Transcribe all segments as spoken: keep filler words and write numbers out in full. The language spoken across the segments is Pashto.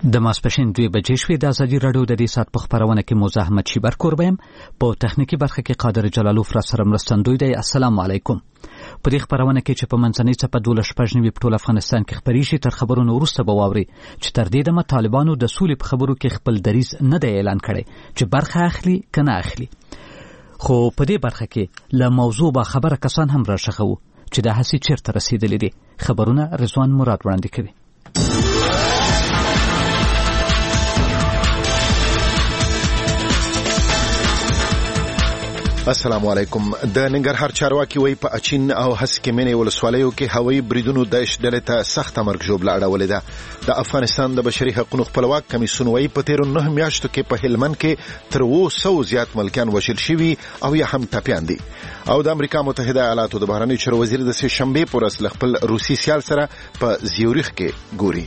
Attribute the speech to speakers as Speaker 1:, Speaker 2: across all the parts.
Speaker 1: د ماسپښین دوه بجې شوې. د ازادي راډیو د دې ساعت په خپرونه کې موزه احمد شیبر کوربه یم. په تخنیکي برخه کې قادر جلالوف را سره مرستندوی دی. السلام علیکم. په دې خپرونه کې چې په منځنۍ څپه دولس شپږ نوي په ټول افغانستان کې خپریږي، تر خبرونو وروسته به واوري چې تر دې دمه طالبانو د سولې په خبرو کې خپل دریځ نه دی اعلان کړی چې برخه اخلي که نه اخلي. خو په دې برخه کې له موضوع با خبره کسان هم راښخوو چې دا هڅې چیرته رسېدلې دي. خبرونه رضوان مراد وړاندې کوي.
Speaker 2: السلام علیکم. د ننګرهار چارواکي وایي په اچین او هسکمنې ولسوالیو کې هوایي بریدونو داعش ډلې ته سخته مرګ ژوبله اړولې ده. د افغانستان د بشري حقوقو خپلواک کمیسیون وایي په تیرو نه میاشتو کې په هلمند کې تر اوه سوه زیات ملکیان وژل شوي او یا هم ټپیان دي. او د امریکا متحده ایالاتو د بهرنیو چارو وزیر د سې شنبې په ورځ له خپل روسي سیال سره په زیوریخ کې ګوري.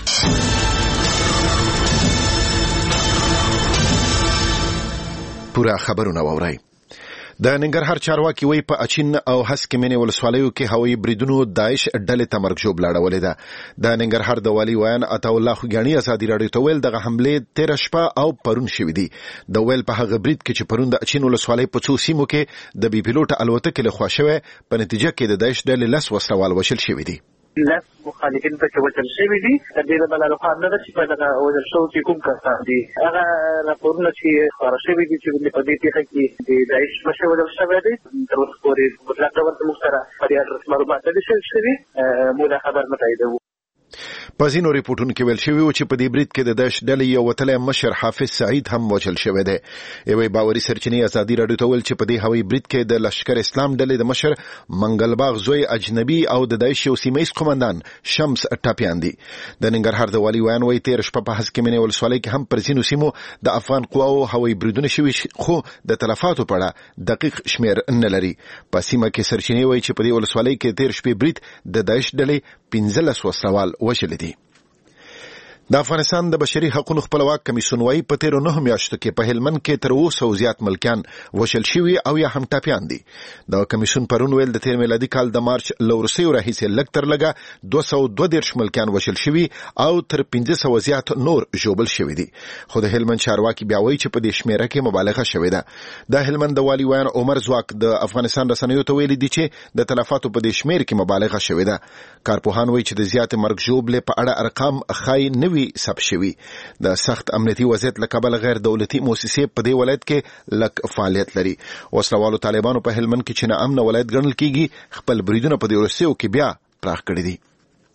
Speaker 2: پورا خبرونه واورئ. د ننګرهار چارواکي وایي په اچین او هسکمنې ولسوالیو کې هوایي بریدونو داعش ډلې ته مرګ ژوبله اړولې ده. د ننګرهار د والي ویان عطاالله خوګیاڼي ازادي راډیو ته ویل دغه حملې تېره شپه او پرون شوي دي. د ویل په هغه برید کې چې پرون د اچین ولسوالۍ په څو سیمو کې د بي پیلوټه الوتکې لخوا شوی، په نتیجه کې د داعش ډلې لس وسلوال وژل شوي دي.
Speaker 3: لس مخالفین په کې وژل شوي دي. د دې له بله خوا نه ده چې په دغه وژل شوو کې کوم کسان دي. هغه راپورونه چې خپاره شوي دي چې په دې پیښه کې د داعش مشر وژل شوی دی، تر اوسه پورې مطلق ډول زموږ سره په دې اډرس معلومات نه دي شوي شوي. موږ دا خبر نه تاییدوو.
Speaker 2: په ځینو ریپورټونو کې ویل شوي و چې په دې برید کې د داعش ډلې یو وتلی مشر حافظ سعید هم وژل شوی دی. یوې باوري سرچینې ازادي راډیو ته ویل چې په دې هوایي برید کې د لشکر اسلام ډلې د مشر منګلباغ زوی اجنبي او د داعش یو سیمه ییز قومندان شمس ټپیان دي. د ننګرهار د والي ویان وایي تېره شپه په هسکمنې ولسوالۍ کې هم پر ځینو سیمو د افغان قواو هوایي بریدونه شوي، خو د تلفاتو په اړه دقیق شمېر نه لري. په سیمه کې سرچینې وایي چې په دې ولسوالۍ کې تېر شپې برید د داعش ډلې پنځلس وسلوال وژلي دي. د افغانستان د بشري حقوقو خپلواک کمیسیون وایي په تیرو نه میاشتو کې په هلمند کې تر اوه سوه زیات ملکیان وژل شوي او یا هم ټپیان دي. د کمیسیون پرون ویل د تیر میلادي کال د مارچ له وروستیو راهیسې لږ تر لږه دوه سوه دوه دېرش ملکیان وژل شوي او تر پنځه سوه زیات نور ژوبل شوي دي. خو د هلمند چارواکي بیا وایي چې په دې شمیره کې مبالغه شوې ده. د هلمند د والي ویان عمر ځواک د افغانستان رسنیو ته ویلي دي چې د تلفاتو په دې شمیر کې مبالغه شوې ده. کارپوهان وایي چې د زیات مرګ ژوبلې په اړه ارقام ښایي نه وي ثبت شوي. د سخت امنیتي وضعیت له کبله غیر دولتي موسسې په دې ولایت کې لږ فعالیت لري. وسلوالو طالبانو په هلمند کې چې ناامنه ولایت ګڼل کیږي خپل بریدونه په دې وروستیو کې بیا پراخ کړي دي.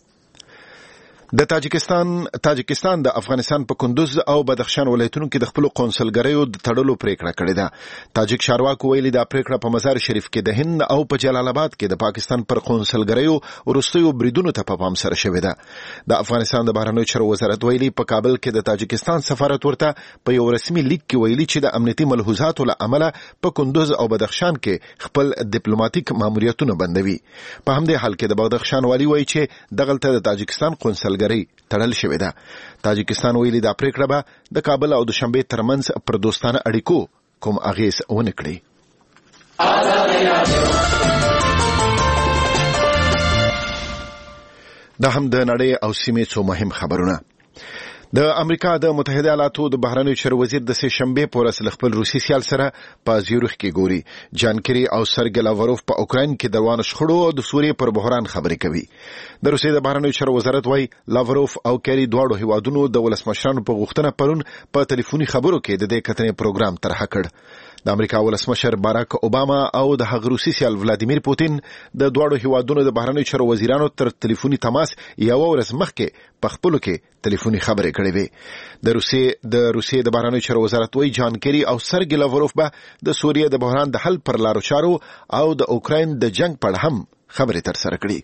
Speaker 2: د تاجکستان تاجکستان د افغانستان په کندوز او بدخشان ولایتونو کې د خپل قونسلګریو د تړلو پریکړه کړې ده. تاجک چارواکو ویلي دا پریکړه په مزار شریف کې د هند او په جلال آباد کې د پاکستان پر قونسلګریو وروستیو بریدونو ته په پام سره شوې ده. د افغانستان د بهرنیو چارو وزارت ویلي په کابل کې د تاجکستان سفارت ورته په یو رسمي لیک کې ویلي چې د امنیتي ملحوظاتو له امله په کندوز او بدخشان کې خپل ډیپلوماټیک ماموریتونه بندوي. په همدې حال کې د بدخشان والی وایي چې دغلته د تاجکستان قونسل ګری تړل شوې ده. تاجکستان ویلي دا پریکړه به د کابل او دوشنبه ترمنځ پر دوستانه اړیکو کوم اغیز ونه کړي. دا هم د نړۍ او سیمې څو مهم خبرونه. د امریکا د متحده ایالاتو د بهرنیو چارو وزیر د سې شنبې په ورځ له خپل روسي سیال سره په زیورخ کې ګوري. جان کری او سرګی لاوروف په اوکراین کې د روانو شخړو او د سوریې پر بحران خبرې کوي. د روسیې د بهرنیو چارو وزارت وايي لاوروف او کری دواړو هیوادونو د ولسمشرانو په غوښتنه پرون په ټلیفوني خبرو کې د دې کتنې پروګرام طرح کړ. د امریکا ولسمشر باراک اوباما او د هغه روسي سیال ولادیمیر پوتین د دواړو هیوادونو د بهرنیو چارو وزیرانو تر ټلیفوني تماس یو ورځ مخکې په خپلو کې ټلیفوني خبرې کړې وې. د روسیې د روسیې د بهرنیو چارو وزارت وايي جان کری او سرګی لاوروف به د سوریې د بحران د حل پر لارو چارو او د اوکراین د جنگ په اړه هم خبرې ترسره کړي.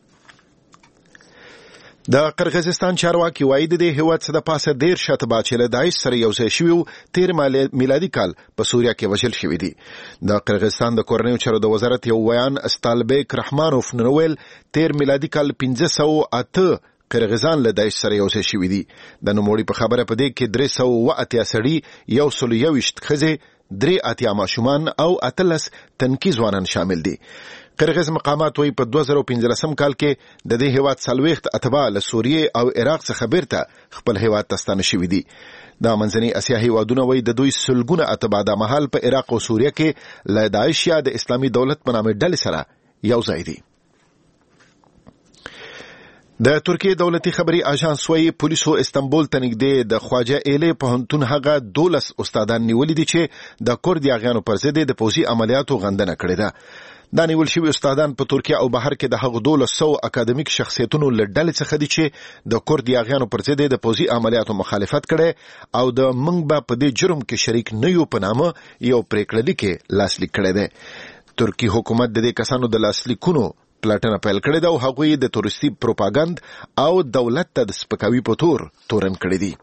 Speaker 2: د قرغیزستان چارواکي وايي د دې هیواد څخه د پاسه ډیر شته چې له داعش سره یو ځای شوي تیر میلادي کال په سوریه کې وژل شوي دي. د قرغیزستان د کورنیو چارو د وزارت یو ویان استالبیک رحمانوف نوویل تیر میلادي کال پنځه سوه اته قرغیزان له داعش سره یو ځای شوي دي. د نوموړي په خبره په دې کې درې سوه اوه اتیا سړي، یو سل یوویشت ښځې، درې اتیا ماشومان او اتلس تنکي ځوانان شامل دي. قرغیز مقامات وایي په دوه زره پنځلسم کال کې د دې هیواد څلوېښت اتباع له سوریې او عراق څخه بیرته خپل هیواد ته ستانه شوي دي. دا منځني اسیا هیوادونه وایي د دوی سلګونه اتباع د مهال په عراق او سوریه کې له داعش یا د اسلامي دولت په نامه ډلې سره یو ځای دي. د ترکیې دولتي خبري اژانس وایي پولیسو استنبول ته نږدې د خواجه ایلې پوهنتون هغه دولس استادان نیولي دي چې د کورد یاغیانو پر ضد د پوځي عملیاتو غندنه کړې ده. دا نیول شوي استادان په ترکیه او بهر کې د هغو دولس سو اکاډمیک شخصیتونو له ډلې څخه دي چې د کورد یاغیانو پر ضد د پوځي عملیاتو مخالفت کړي او د موږ به په دې جرم کې شریک نه یو په نامه یو پریکړه لیکه لاسلیک کړی دی. ترکی حکومت د دې کسانو د لاسلیکونو پلاټنه پیل کړې ده او هغوی د تورستي پروپاګاند او دولت ته د سپکاوي په تور تورن کړی دي.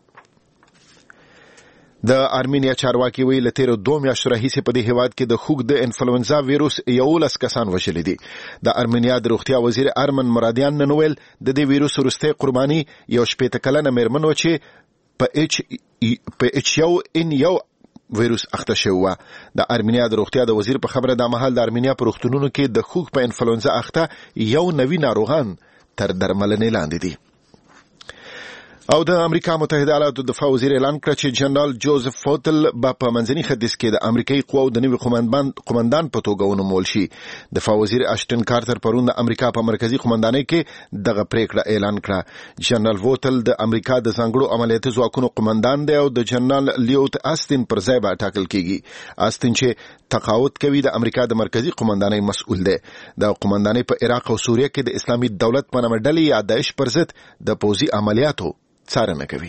Speaker 2: د ارمینیا چارواکي ویل تیر دوه میاشتې راهیسې په دې هیواد کې د خوګ د انفلوئنزا ویروس یولس کسان وژلي دي. د ارمینیا د روغتیا وزیر ارمن مرادیان نن ویل د دې ویروس وروستۍ قرباني یو شپېته کلنه میرمن و چې په اچ په اچ یو ان یو ویروس اخته شوی و. د ارمینیا د روغتیا د وزیر په خبره د مهال د ارمینیا په روغتونونو کې د خوګ په انفلوئنزا اخته یو نوی ناروغان تر درملنې لاندې دي. او د امریکا متحده ایالاتو دفاع وزیر اعلان کړ چې جنرال جوزف فوتل به په منځني ختیځ کې د امریکایي قواو د نوي قومندان قومندان په توګه ونومول شي. دفاع وزیر اشټن کارتر پرون د امریکا په مرکزی قومندانۍ کې دغه پریکړه اعلان کړه. جنرال فوتل د امریکا د ځانګړو عملیاتي ځواکونو قومندان دی او د جنرال لیوت آستین پر ځای به ټاکل کیږي. آستین چې تقاعد کوي د امریکا د مرکزی قومندانۍ مسؤل دی. د قومندانۍ په عراق او سوریه کې د اسلامي دولت په نامه ډلې یا داعش پر ضد د پوځي عملیاتو څارنه کوي.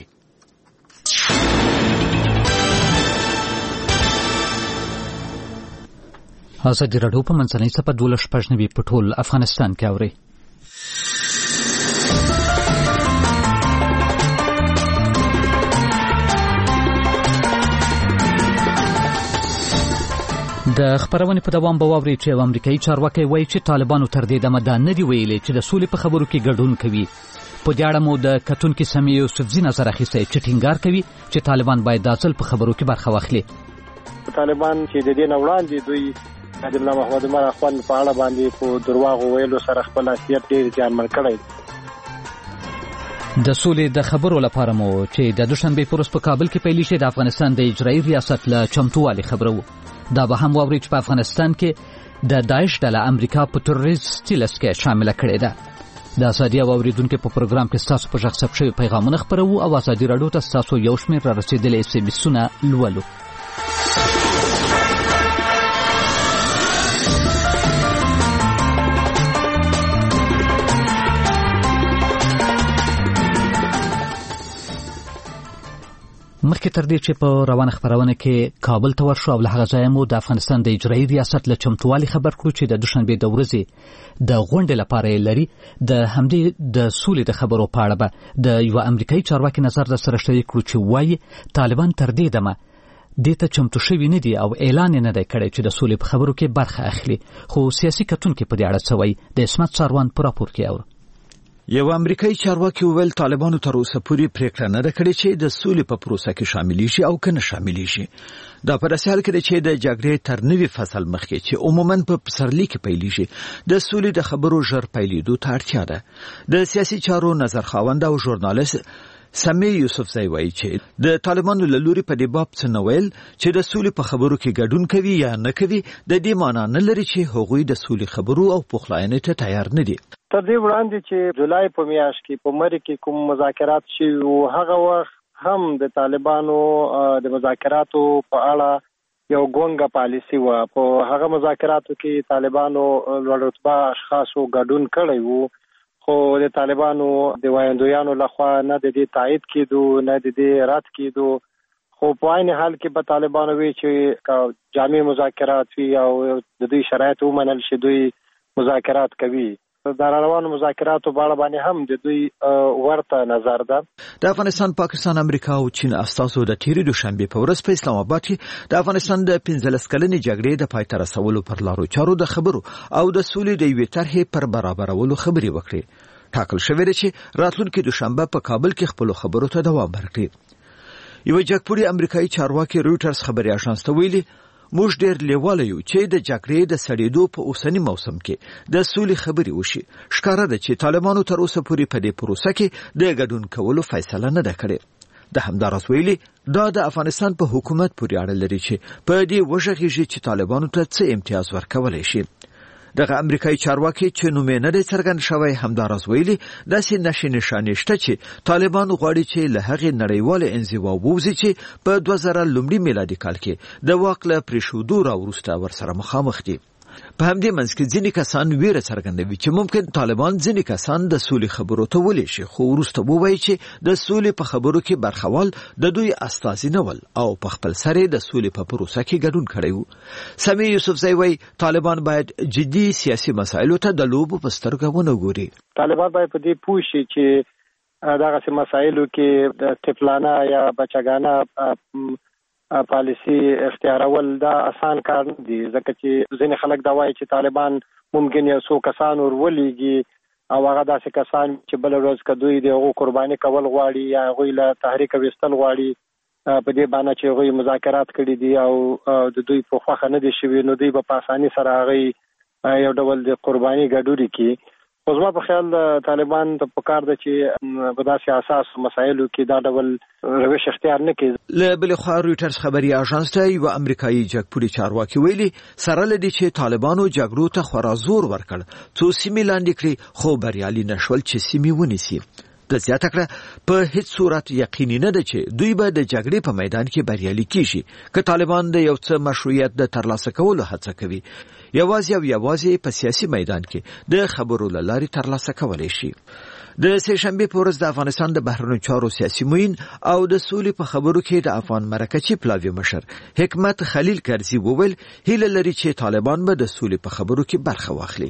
Speaker 1: ازادي راډیو په منځنۍ سپه دولس شپږ نوي په ټول افغانستان کې اوري. د خبرونې په دوام به واوري چې امریکایي چارواکي وایي چې طالبانو تر دې دمه دا نه دی ویلي چې د سولې په خبرو کې ګډون کوي. په دې اړه مو د کتونکي سمیع یوسفزي نظر اخیستی چې ټینګار کوي چې طالبان باید د ځل په خبرو کې برخه واخلي.
Speaker 4: طالبان چې د دې نه وړاندې دوی د الله محمد عمر اخوان په اړه باندې په درواغو ویلو سره خپل حیثیت ډېر زیانمن کړی.
Speaker 1: د سولې د خبرو لپاره مو چې د دوشنبې په ورځ په کابل کې پیل شي د افغانستان د اجرایي ریاست له چمتووالي خبرو. دا به هم واوري چې په افغانستان کې د داعش ډله امریکا په تروریستي لست کې شامله کړې ده. د ازادي او اوریدونکو په پروګرام کې ستاسو په ژغ ثبت شوي پیغامونه خپرو او ازادي راډیو ته ستاسو یو شمېر را رسېدلي ایس ایم ایسونه لولو. مخکې تر دې چې په روانه خبرونه کې کابل ته ورشو او له هغه ځایه مو د افغانستان د اجرایي ریاست له چمتووالي خبر کړو چې د دوشنبې د ورځې د غونډې لپاره یې لري. د همدې د سولې د خبرو په اړه به د یوه امریکایي چارواکي نظر در سره شریک کړو چې وایي طالبان تر دې دمه دې ته چمتو شوي نه دي او اعلان یې نه دی کړی چې د سولې په خبرو کې برخه اخلي. خو سیاسي کتونکي په دې اړه څه وایي د عصمت ساروان په راپور کې اورو.
Speaker 5: یو امریکایي چارواکي وویل طالبانو تر اوسه پورې پریکړه نه ده کړې چې د سولې په پروسه کې شامل شي او کنه شامل شي. دا په داسې حال کې چې د جګړې تر نوي فصل مخکې چې عموماً په پسرلي کې پیل شي د سولې د خبرو ژر پیلېدو ته اړتیا ده. د سیاسي چارو نظر خاوند او ژورنالیست سمیع یوسفزی وایي چې د طالبانو له لوري په دې باب څه نه ویل چې د سولې په خبرو کې ګډون کوي یا نه کوي د دې معنا نه لري چې هغوی د سولې خبرو او پخلاینې ته تیار نه دي.
Speaker 4: تر دې وړاندې چې جولای په میاشت کې په مری کې کوم مذاکرات شوي وو هغه وخت هم د طالبانو د مذاکراتو په اړه یو ګونګه پالیسي وه. په هغه مذاکراتو کې طالبانو لوړ رتبه اشخاصو ګډون کړی وو خو د طالبانو د وایندویانو لخوا نه د دې تایید کېدو نه د دې رد کېدو. خو په عین حال کې به طالبانو وی چې جامع مذاکرات وي او د دوی شرایط ومنل شي دوی مذاکرات کوي. د روانو مذاکراتو په اړه باندې هم د دوی ورته نظر ده.
Speaker 5: د افغانستان، پاکستان، امریکا او چین استازو د تیرې دوشنبې په ورځ په اسلام آباد کې د افغانستان د پنځلس کلنې جګړې د پای ته رسولو پر لارو چارو د خبرو او د سولې د یوې طرحې پر برابرولو خبرې وکړې. ټاکل شوې ده چې راتلونکي دوشنبه په کابل کې خپل خبرو ته دوام ورکړي. یو جګپوري امریکایي چارواکي رويټرز خبري اژانس ته ویلي موږ ډېر لیواله یو چې د جګړې د سړېدو په اوسني موسم کې د سولې خبرې وشي. ښکاره ده چې طالبانو تر اوسه پورې په دې پروسه کې د ګډون کولو فیصله نه ده کړې. د همداراز ویلي دا د افغانستان په حکومت پورې اړه لري چې په دې وژغېږي چې طالبانو ته څه امتیاز ورکولی شي. دغه امریکایي چارواکي چې نوم یې نه دی څرګند شوی همداراز ویلي داسې نښې نښانې شته چې طالبان غواړي چې له هغې نړیوالې انزوا ووځي چې په دوه زره لومړي میلادي کال کې د واک له پرېښودو راوروسته ورسره مخامخ دي. په همدې منځ کې ځینې کسان ویره څرګندوي چې ممکن طالبان ځینې کسان د سولې خبرو ته ولې شي، خو وروسته ووایي چې د سولې په خبرو کې برخوال د دوی استازي نه ول او په خپل سر د سولې په پروسه کې ګډون کړی و. سمیع یوسفزی وایي طالبان باید جدي سیاسي مسایلو ته د لوبو په سترګه ونه ګوري.
Speaker 4: طالبان باید په دې پوه شي چې دغسې مسایلو کې د طفلانه یا بچګانه پالیسی اختیارول دا آسان کار نه دی، ځکه چې ځینې خلک دا وایي چې طالبان ممکن یو څو کسان ورولېږي او هغه داسې کسان چې بله ورځ که دوی د هغو قرباني کول غواړي یا هغوی له تحریکه ویستل غواړي په دې باندې چې هغوی مذاکرات کړي دي او د دوی په خوښه نه دي شوي، نو دوی به په اساني سره هغوی یو ډول د قرباني ګډوري کړي. خو زما په خیال طالبان ته پکار ده چې په داسې اساس مسایلو کې دا ډول روش اختیار نه کړي.
Speaker 5: له بلې خوا رویټرز خبري اژانس ته یوه امریکایي جګپوړي چارواکي ویلي سره له دې چې طالبانو جګړو ته خورا زور ورکړ څو سیمې لاندې کړي خو بریالي نه شول چې سیمې ونیسي. د زیاته کړه په هیڅ صورت یقیني نه ده چې دوی به د جګړې په میدان کې بریالي کیږي که طالبان د یو څه مشروعیت د ترلاسه کولو هڅه کوي. یوازې او یوازې په سیاسي میدان کې د خبرو له لارې ترلاسه کولی شي. د سه شنبې په ورځ د افغانستان د بهرنیو چارو سیاسي معین او د سولې په خبرو کې د افغان مرکزي پلاوي مشر حکمت خلیل کرزي وویل هیله لري چې طالبان به د سولې په خبرو کې برخه واخلي.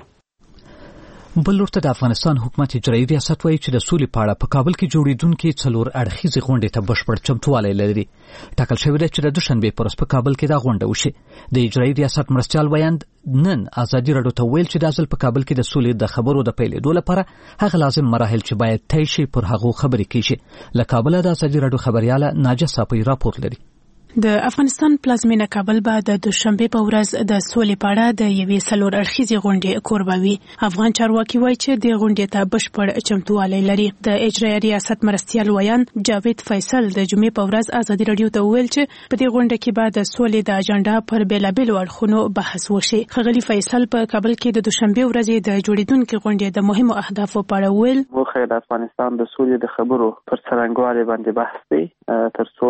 Speaker 1: بل ورته د افغانستان حکومت اجرایي ریاست وایي چې د سولې په اړه په کابل کې جوړېدونکې څلور اړخیزې غونډې ته بشپړ چمتووالی لري. ټاکل شوې ده چې د دوشنبې په ورځ په کابل کې دا غونډه وشي. د اجرایي ریاست مرستیال ویاند نن ازادي راډیو ته ویل چې د ځل په کابل کې د سولې د خبرو د پیلېدو لپاره هغه لازم مراحل چې باید طی شي پر هغو خبرې کیږي. له کابله د ازادي راډیو خبریاله ناجیه صافی راپور لري.
Speaker 6: د افغانستان پلازمینه کابل به د دوشنبه په ورځ د سولې په اړه د یوې څلور اړخیزې غونډې کوربه وي. افغان چارواکي وایي چې د غونډې ته بشپړ چمتووالی لري. د اجرایي ریاست مرستیال ویان جاوید فیصل د جمعې په ورځ ازادي راډیو ته وویل چې په دې غونډه کې به د سولې د اجنډا پر بېلابېلو اړخونو بحث وشي. ښاغلي فیصل په کابل کې د دوشنبه ورځې د جوړېدونکې غونډې د مهمو اهدافو په اړه وویل
Speaker 7: موخه د افغانستان د سولې د خبرو پر څرنګوالي باندې بحث دی ترڅو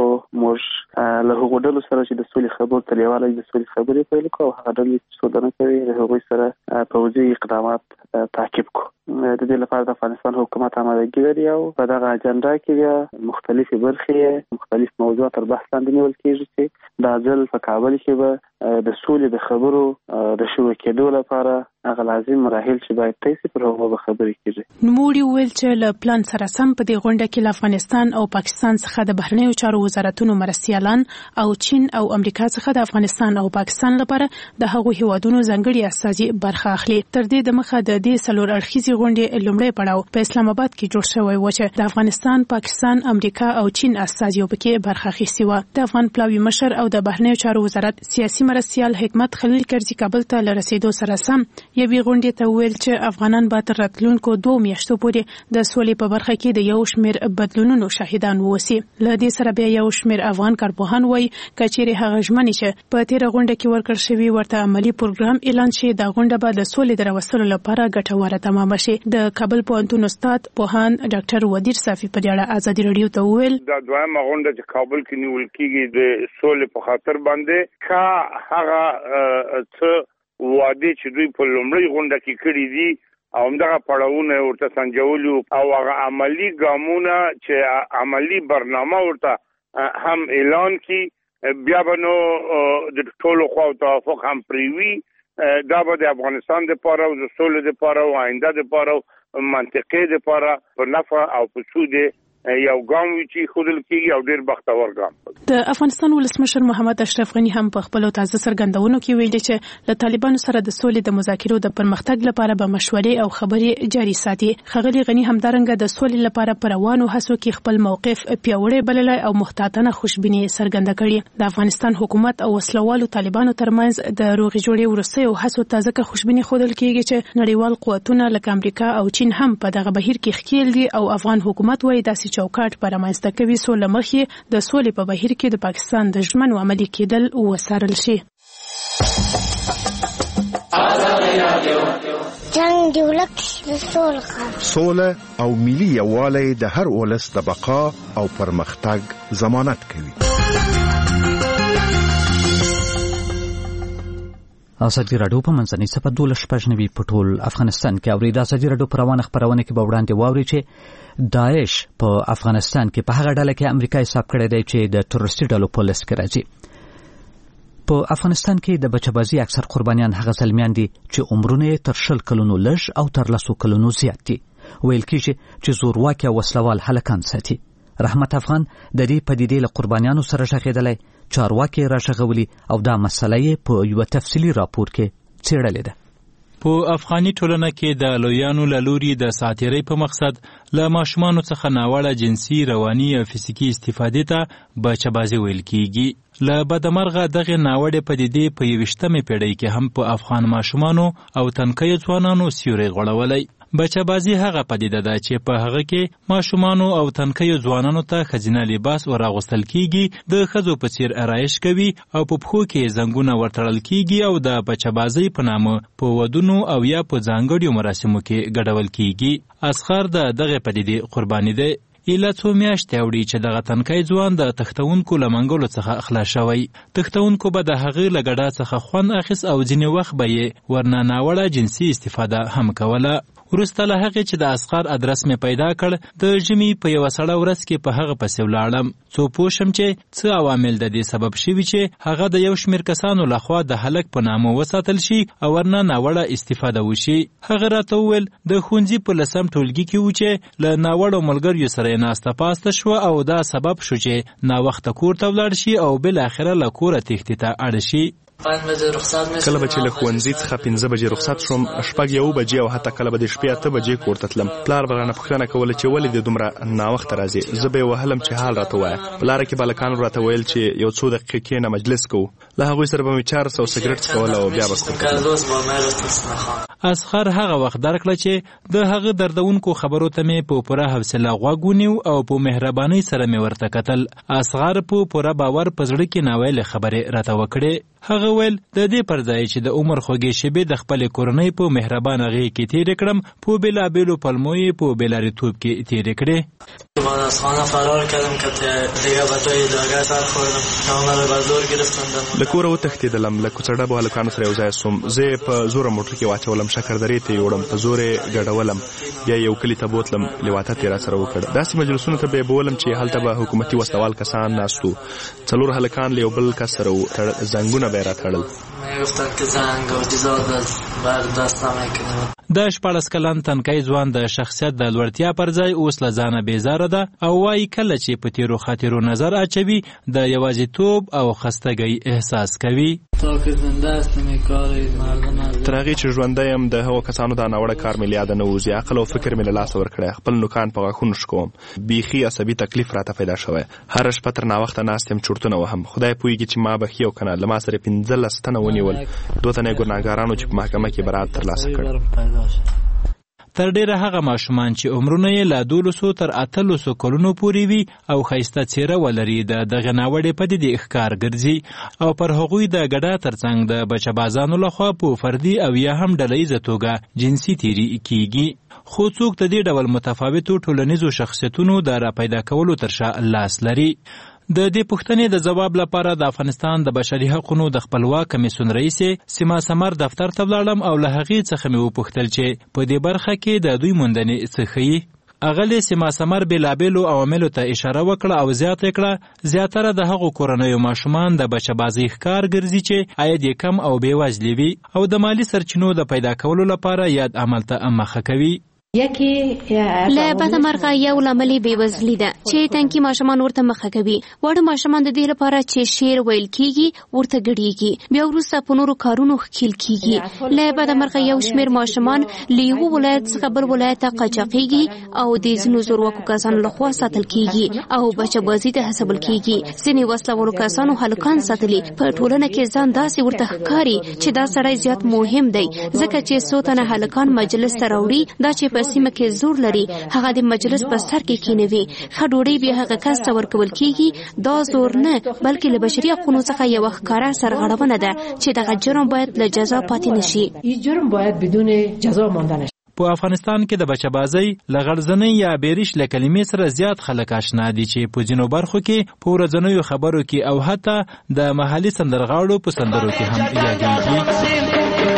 Speaker 7: موږ له هغو ډلو سره چې د سولې خبرو ته لیواله د سولې خبرې پیل کړو او هغه ډلې چې سوده نه کوي د هغوی سره پوځي اقدامات تعقیب کړو. د دې لپاره د افغانستان حکومت آمادګي لري او په دغه اجنډا کې بیا مختلفې برخې مختلف موضوعات تر بحث لاندې نیول کېږي چې دا ځل په کابل کې به د سولې د خبرو د شروع کېدو لپاره هغه لازم مراحل چې باید طی شي پر هغو به خبرې کېږي.
Speaker 6: نوموړي وویل چې له پلان سره سم په دې غونډه کې له افغانستان او پاکستان څخه د بهرنیو چارو وزارتونو مرستیالان او چین او امریکا څخه د افغانستان او پاکستان لپاره د هغو هیوادونو ځانګړي استازي برخه اخلي. تر دې د مخه د دې څلور اړخیزې غونډې لومړی پړاو په اسلام آباد کې جوړ شوی و چې د افغانستان، پاکستان، امریکا او چین استازي پکې برخه اخیستي وو. د افغان پلاوي مشر او د بهرنیو چارو وزارت سیاسي مرستیال حکمت خلیل کرزي کابل ته لرسیدو سره سم یوې غونډې ته ویل چې افغانان به تر راتلونکو دوه میاشتو پورې د سولې په برخه کې د یو شمېر بدلونونو شاهدان ووسي. له دې سره بیا یو شمېر افغان کارپوهان وایي که چیرې هغه ژمنې چې په تېره غونډه کې ورکړل شوي ورته عملي پروګرام اعلان شي دا غونډه به د سولې د راوستلو لپاره ګټوره تمامه شي. د کابل پوهنتون استاد پوهان ډاکټر ودیر صافي په دې اړه ازادي راډیو ته وویل
Speaker 8: دا دویمه غونډه چې کابل کې نیول کېږي د سولې په خاطر باندې کا هغه څه وعده چې دوی په لومړۍ غونډه کې کړي دي او همدغه پړاوونه ورته سنجولي او هغه عملی ګامونه چې عملی برنامه ورته هم اعلان کړي بیا به نو د ټولو خواو توافق هم پرې وي. دا به د افغانستان دپاره او د سولې دپاره او آینده دپاره او منطقې دپاره په نفع او په سود یو ګام وی چې خودل کېږي او ډېر بختور ګام.
Speaker 6: د افغانستان ولسمشر محمد اشرف غنی هم په خپل تازه څرګندونو کې ویلي چې له طالبانو سره د سولې د مذاکرو د پرمختګ لپاره به مشورې او خبرې جاري ساتي. ښاغلي غنی همدارنګه د سولې لپاره پر روانو هڅو کې خپل موقف پیاوړی بللی او محتاطانه خوشبیني څرګنده کړې. د افغانستان حکومت او وسلوالو طالبانو ترمنځ د روغې جوړې وروستیو هڅو ته ځکه خوشبیني ښودل کېږي چې نړیوال قوتونه لکه امریکا او چین هم په دغه بهیر کې ښکیل دي او افغان حکومت وايي داسې چوکاټ پر رامنځته کوي څو له مخې د سولې په بهیر کې د پاکستان د ژمنو عملي کېدل وڅارل شي.
Speaker 9: جنگ دی ولک د سولې
Speaker 10: سوله او ملي یووالی د هر ولس د بقا او پرمختګ ضمانت کوي.
Speaker 1: ازادي راډیو په منځنۍ صفحه دولس شپږ نوي په ټول افغانستان کې اوري. د ازادي راډیو په روانه خپرونه کې به وړاندې واوري چې داعش په افغانستان کې په هغه ډله کې امریکا حساب کړی دی چې د تروریستي ډلو په لست کې راځي. په افغانستان کې د بچه‌بازي اکثر قربانیان هغه زلمیان دي چې عمرونه یې تر شل کلونو لږ او تر لسو کلونو زیات دي. ویل کېږي چې زورواکي او وسلوال هلکان ساتي. رحمت افغان د دې پدیدې له قربانیانو سره ژغېدلی، چارواکي راژغولي او دا مسله یې په یو تفصیلي راپور کې څېړلې ده.
Speaker 11: په افغاني ټولنه کې د لویانو له لوري د ساتیرۍ په مقصد له ماشومانو څخه ناوړه جنسي، رواني او فزیکي استفادې ته بچه‌بازي ویل کېږي. له بدمرغه دغه ناوړه پدیدې په یویشتمه پیړۍ کې هم په افغان ماشومانو او تنکیو ځوانانو سیوری غوړولی. بچه‌بازي هغه پدیده ده چې په هغه کې ماشومانو او تنکیو ځوانانو ته ښځینه لباس ورغوستل کیږي، د ښځو په څیر آرایش کوي او په پښو کې زنګونه ورتړل کیږي او د بچه‌بازي په نامه په ودونو او یا په ځانګړو مراسمو کې ګډول کیږي. اصغر د دغه پدیدې قرباني دی. ایله څو میاشتې اوړي چې دغه تنکی ځوان د تښتونکو له منګولو څخه خلاص شوی. تښتونکو به د هغې له ګډا څخه خوند اخیست او ځینې وخت به یې ورنه ناوړه جنسي استفاده هم کوله. وروسته له هغې چې د اصغر ادرس مې پیدا کړ، د ژمي په یوه سړه ورځ کې په هغه پسې ولاړم څو پوه شم چې څه عوامل د دې سبب شوي چې هغه د یو شمېر کسانو لخوا د هلک په نامه وساتل شي او ورنه ناوړه استفاده وشي. هغه راته وویل د ښوونځي په لسم ټولګي کې و چې له ناوړو ملګریو سره یې ناسته پاسته شوه او دا سبب شو چې ناوخته کور ته ولاړ شي او بالاخره له کوره تښتې ته اړ شي.
Speaker 12: کله به چې له ښوونځي څخه پنځه بجې رخصت شوم، شپږ یو بجې او حتی کله به د شپې اته بجې کور ته تلم. پلار به رانه پوښتنه کوله چې ولې دې دومره ناوخته راځې. زه به یې وهلم چې حال راته ووایه. په لاره کې به هلکانو راته ویل چې یو څو دقیقې کښېنه مجلس کوو. له هغوی سره به مې چرس او سګرټ څکول او بیا به کور ته تلم.
Speaker 11: اصغر هغه وخت درک کړه چې د هغه دردونکو خبرو ته مې په پوره حوصله غوږ ونیو او په مهربانۍ سره مې ورته کتل. اصغر په پوره باور په زړه کې ناویلې خبرې راته وکړې. هغه ویل د دې پر ځای چې د عمر خوږې شېبې د خپلې کورنۍ په مهربانه غېږ کې تېرې کړم، په بېلابېلو پلمو یې په بېلارېتوب کې تېرې کړې.
Speaker 13: من از خانه فرار کردم که دیگه به توی داغه سر خوردم. نامه به زور گرفتم.
Speaker 12: له کوره وتښتېدلم. له کوڅه ډبو هلکانو سره یو ځای سوم. زه یې په زوره موټر کې واچولم، شکردرې ته یې وړم، په زور یې ګډولم. بیا یو کلي ته بوتلم، لواطت یې راسره وکړ. داسې مجلسونو ته به یې بولم چې هلته به حکومتي وسلوال کسان ناست وو. څلور هلکان له یو بل کس سره وو، زنګونه به یې راتړل.
Speaker 13: میگفتن که زنگ و چیزا بر دست نمیکنیم.
Speaker 11: د شپاړس کلن تنکی ځوان د شخصیت د لوړتیا پر ځای اوس له ځانه بیزاره ده او وایي کله چې په تیرو خاطرو نظر اچوي د یوازیتوب او خستګۍ احساس کوي.
Speaker 12: تر هغې چې ژوندی یم د هغو کسانو دا ناوړه کار مې له یاده نه وځي. عقل او فکر مې له لاسه ورکړی. خپل نوکان په غاښونو شکوم. بیخي عصبي تکلیف راته پیدا شوی. هره شپه تر ناوخته ناست یم، چورتونه وهم. خدای پوهېږي چې ما بخي او که نه. له ما سره پنځلس تنه ونیول. دوه تنه یې ګناهګارانو چې په محکمه کې برات ترلاسه کړ.
Speaker 11: تر ډیره هغه ماشومان چې عمرونه یې له دولسو تر اتلسو کلونو پورې وي او ښایسته څېره ولري د دغه ناوړې پدیدې ښکار ګرځي او پر هغوی د ګډا ترڅنګ د بچه‌بازانو لخوا په فردي او یا هم ډلهییزه توګه جنسي تیري کیږي. خو څوک د دې ډول متفاوتو ټولنیزو شخصیتونو د راپیدا کولو تر شا لاس لري. د دې پوښتنې د ځواب لپاره د افغانستان د بشري حقوقو د خپلواک کمیسیون رئیس سیما سمر دفتر ته ولاړم او له هغې څخه مې وپوښتل چې په دې برخه کې د دوی موندنې څه ښیي. اغلې سیما سمر بېلابېلو عواملو ته اشاره وکړه او زیاته کړه زیاتره د هغو کورنیو ماشومان د بچه‌بازۍ ښکار ګرځي چې عاید یې کم او بېوزلي وي او د مالي سرچینو د پیدا کولو لپاره یاد عمل ته مخه کوي.
Speaker 14: له بده مرغه یو لامل بېوزلي ده چې تنکي ماشومان ورته مخه کوي. واړه ماشومان د دې لپاره چې شعر ویل کیږي ورته ګډیږي، بیا وروسته په نورو کارونو ښکیل کیږي. له بده مرغه یو شمېر ماشومان له یو ولایت څخه بل ولایت ته قاچاقیږي او د ځینو زورواکو کسانو لخوا ساتل کیږي او بچه‌بازي ته هڅول کیږي. ځینې وسله والو کسانو هلکان ساتلي. په ټولنه کې ځان داسې ورته ښکاري چې دا سړی زیات مهم دی، ځکه چې څو تنه هلکان مجلس ته راوړي دا چې په سیمه کې زور لري هغه د مجلس په سر کې کینوي. ښه ډوډۍ بیا هغه کس ته ورکول کیږي. دا زور نه بلکې له بشري حقوقو څخه یو ښکاره سرغړونه ده چې دغه جرم باید له جزا پاتې نشي.
Speaker 15: این جرم باید بدون جزا مانده نشي.
Speaker 11: په افغانستان کې د بچه‌بازۍ له غړزنۍ یا بیریش له کلمې سره زیات خلک آشنا دي چې په ځینو برخو کې په ورځنیو خبرو کې او حتی د محلي سندرغاړو په سندرو کې هم یادېږي.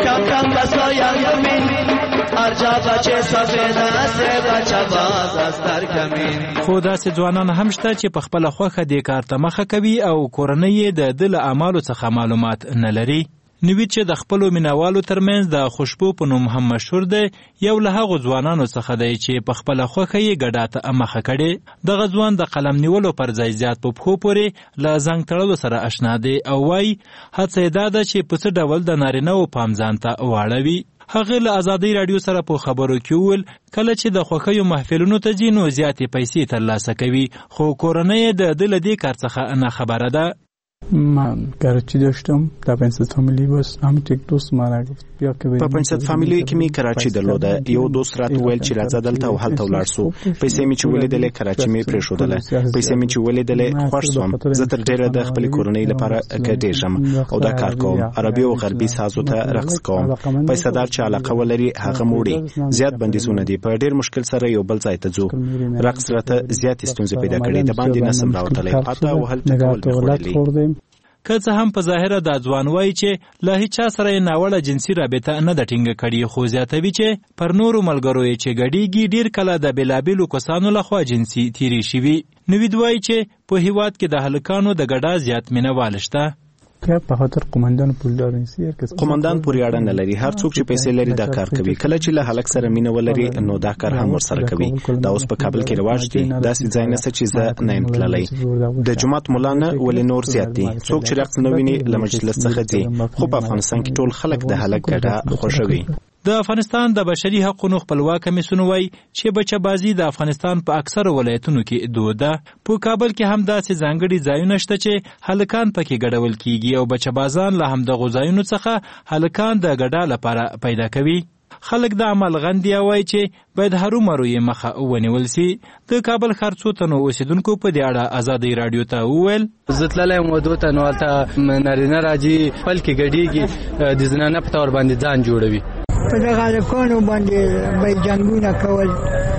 Speaker 11: خو داسې ځوانان هم شته چې په خپله خوښه دې کار ته مخه کوي او کورنۍ یې د ده له اعمالو څخه معلومات نه لري. نوید چې د خپلو مینوالو ترمنځ د خوشبو په نوم هم مشهور دی، یو له هغو ځوانانو څخه دی چې په خپله خوښه یې ګډا ته مخه کړې. دغه ځوان د قلم نیولو پر ځای زیات په پښو پورې له زنګ تړلو سره اشنا دی او وایي هڅه یې دا ده چې په څه ډول د نارینه‌و پام ځان ته واړوي. هغه له ازادۍ راډیو سره په خبرو کې وویل کله چې د خوښیو محفلونو ته ځي نو زیاتې پیسې ترلاسه کوي، خو کورنۍ یې د ده له دې کار څخه نه خبره ده.
Speaker 16: من کراچی داشتم در پنسد فامیلی بس همین یک دوست مرا گفت بیا که
Speaker 17: په پنسد فامیلی کې می کراچی درلوده. یو دوست راته ویل چې راځه دلته او هلته ولاړ سو. پیسې می چې ولیدلې کراچی می پرېښودله. پیسې می چې ولیدلې خوښ سوم. زه تر ډیره د خپل کورنۍ لپاره ګډېږم او دا کار کوم. عربي او غربي سازو ته رقص کوم. پیسه‌دار چې علاقه ولري هغه موړي. زیات بندیزونه دي. په ډیر مشکل سره یو بل ځای ته ځو. رقص راته زیات ستونزې پیدا کړې. د باندې نسم راوتلی. حتی وهلته کول مې
Speaker 11: که څه هم په ظاهره دا ځوان وایي چې له هیچا سره یې ناوړه جنسي رابطه نه ده ټینګه کړې، خو زیاتوي چې پر نورو ملګرو یې چې ګډېږي ډېر کله د بېلابېلو کسانو لخوا جنسي تیرې شوي. نوید وایي چې په هیواد کې د هلکانو د ګډا زیات مینهوال شته.
Speaker 16: په خاطر قومندان پولدار نسی
Speaker 17: قومندان پورې اړه نه لري. هر څوک چې پیسې لري دا کار کوي. کله چې له هلک سره مینه ولري نو دا کار هم ورسره کوي. دا اوس په کابل کې رواج دی. داسې ځای نشته چې زه نه یم تللی. د جماعت مولا نه ولې نور زیات دي. څوک چې رقص نه ویني له مجلس څخه ځي. خو په افغانستان کې ټول خلک د هلک ګډا خوښوي.
Speaker 11: د افغانستان د بشري حقوقو خپلواک کمیسیون وایي چې بچه‌بازي د افغانستان په اکثره ولایتونو کې دود ده. په کابل کې هم داسې ځانګړي ځایونه شته چې هلکان پکې ګډول کیږي او بچه‌بازان له همدغو ځایونو څخه هلکان د ګډا لپاره پیدا کوي. خلک د عمل غندي وایي چې باید هرومرو یې مخه ونیول سي. د کابل ښار څو تنو اوسیدونکو په دې اړه ازادۍ راډیو ته وویل
Speaker 18: زه تللی یم ودو ته، نو هلته نارینه راځي خپل کې ګډېږي، د زنانه په طور باندې ځان جوړوي.
Speaker 19: په دغه هلکانو باندې به جنګونه کول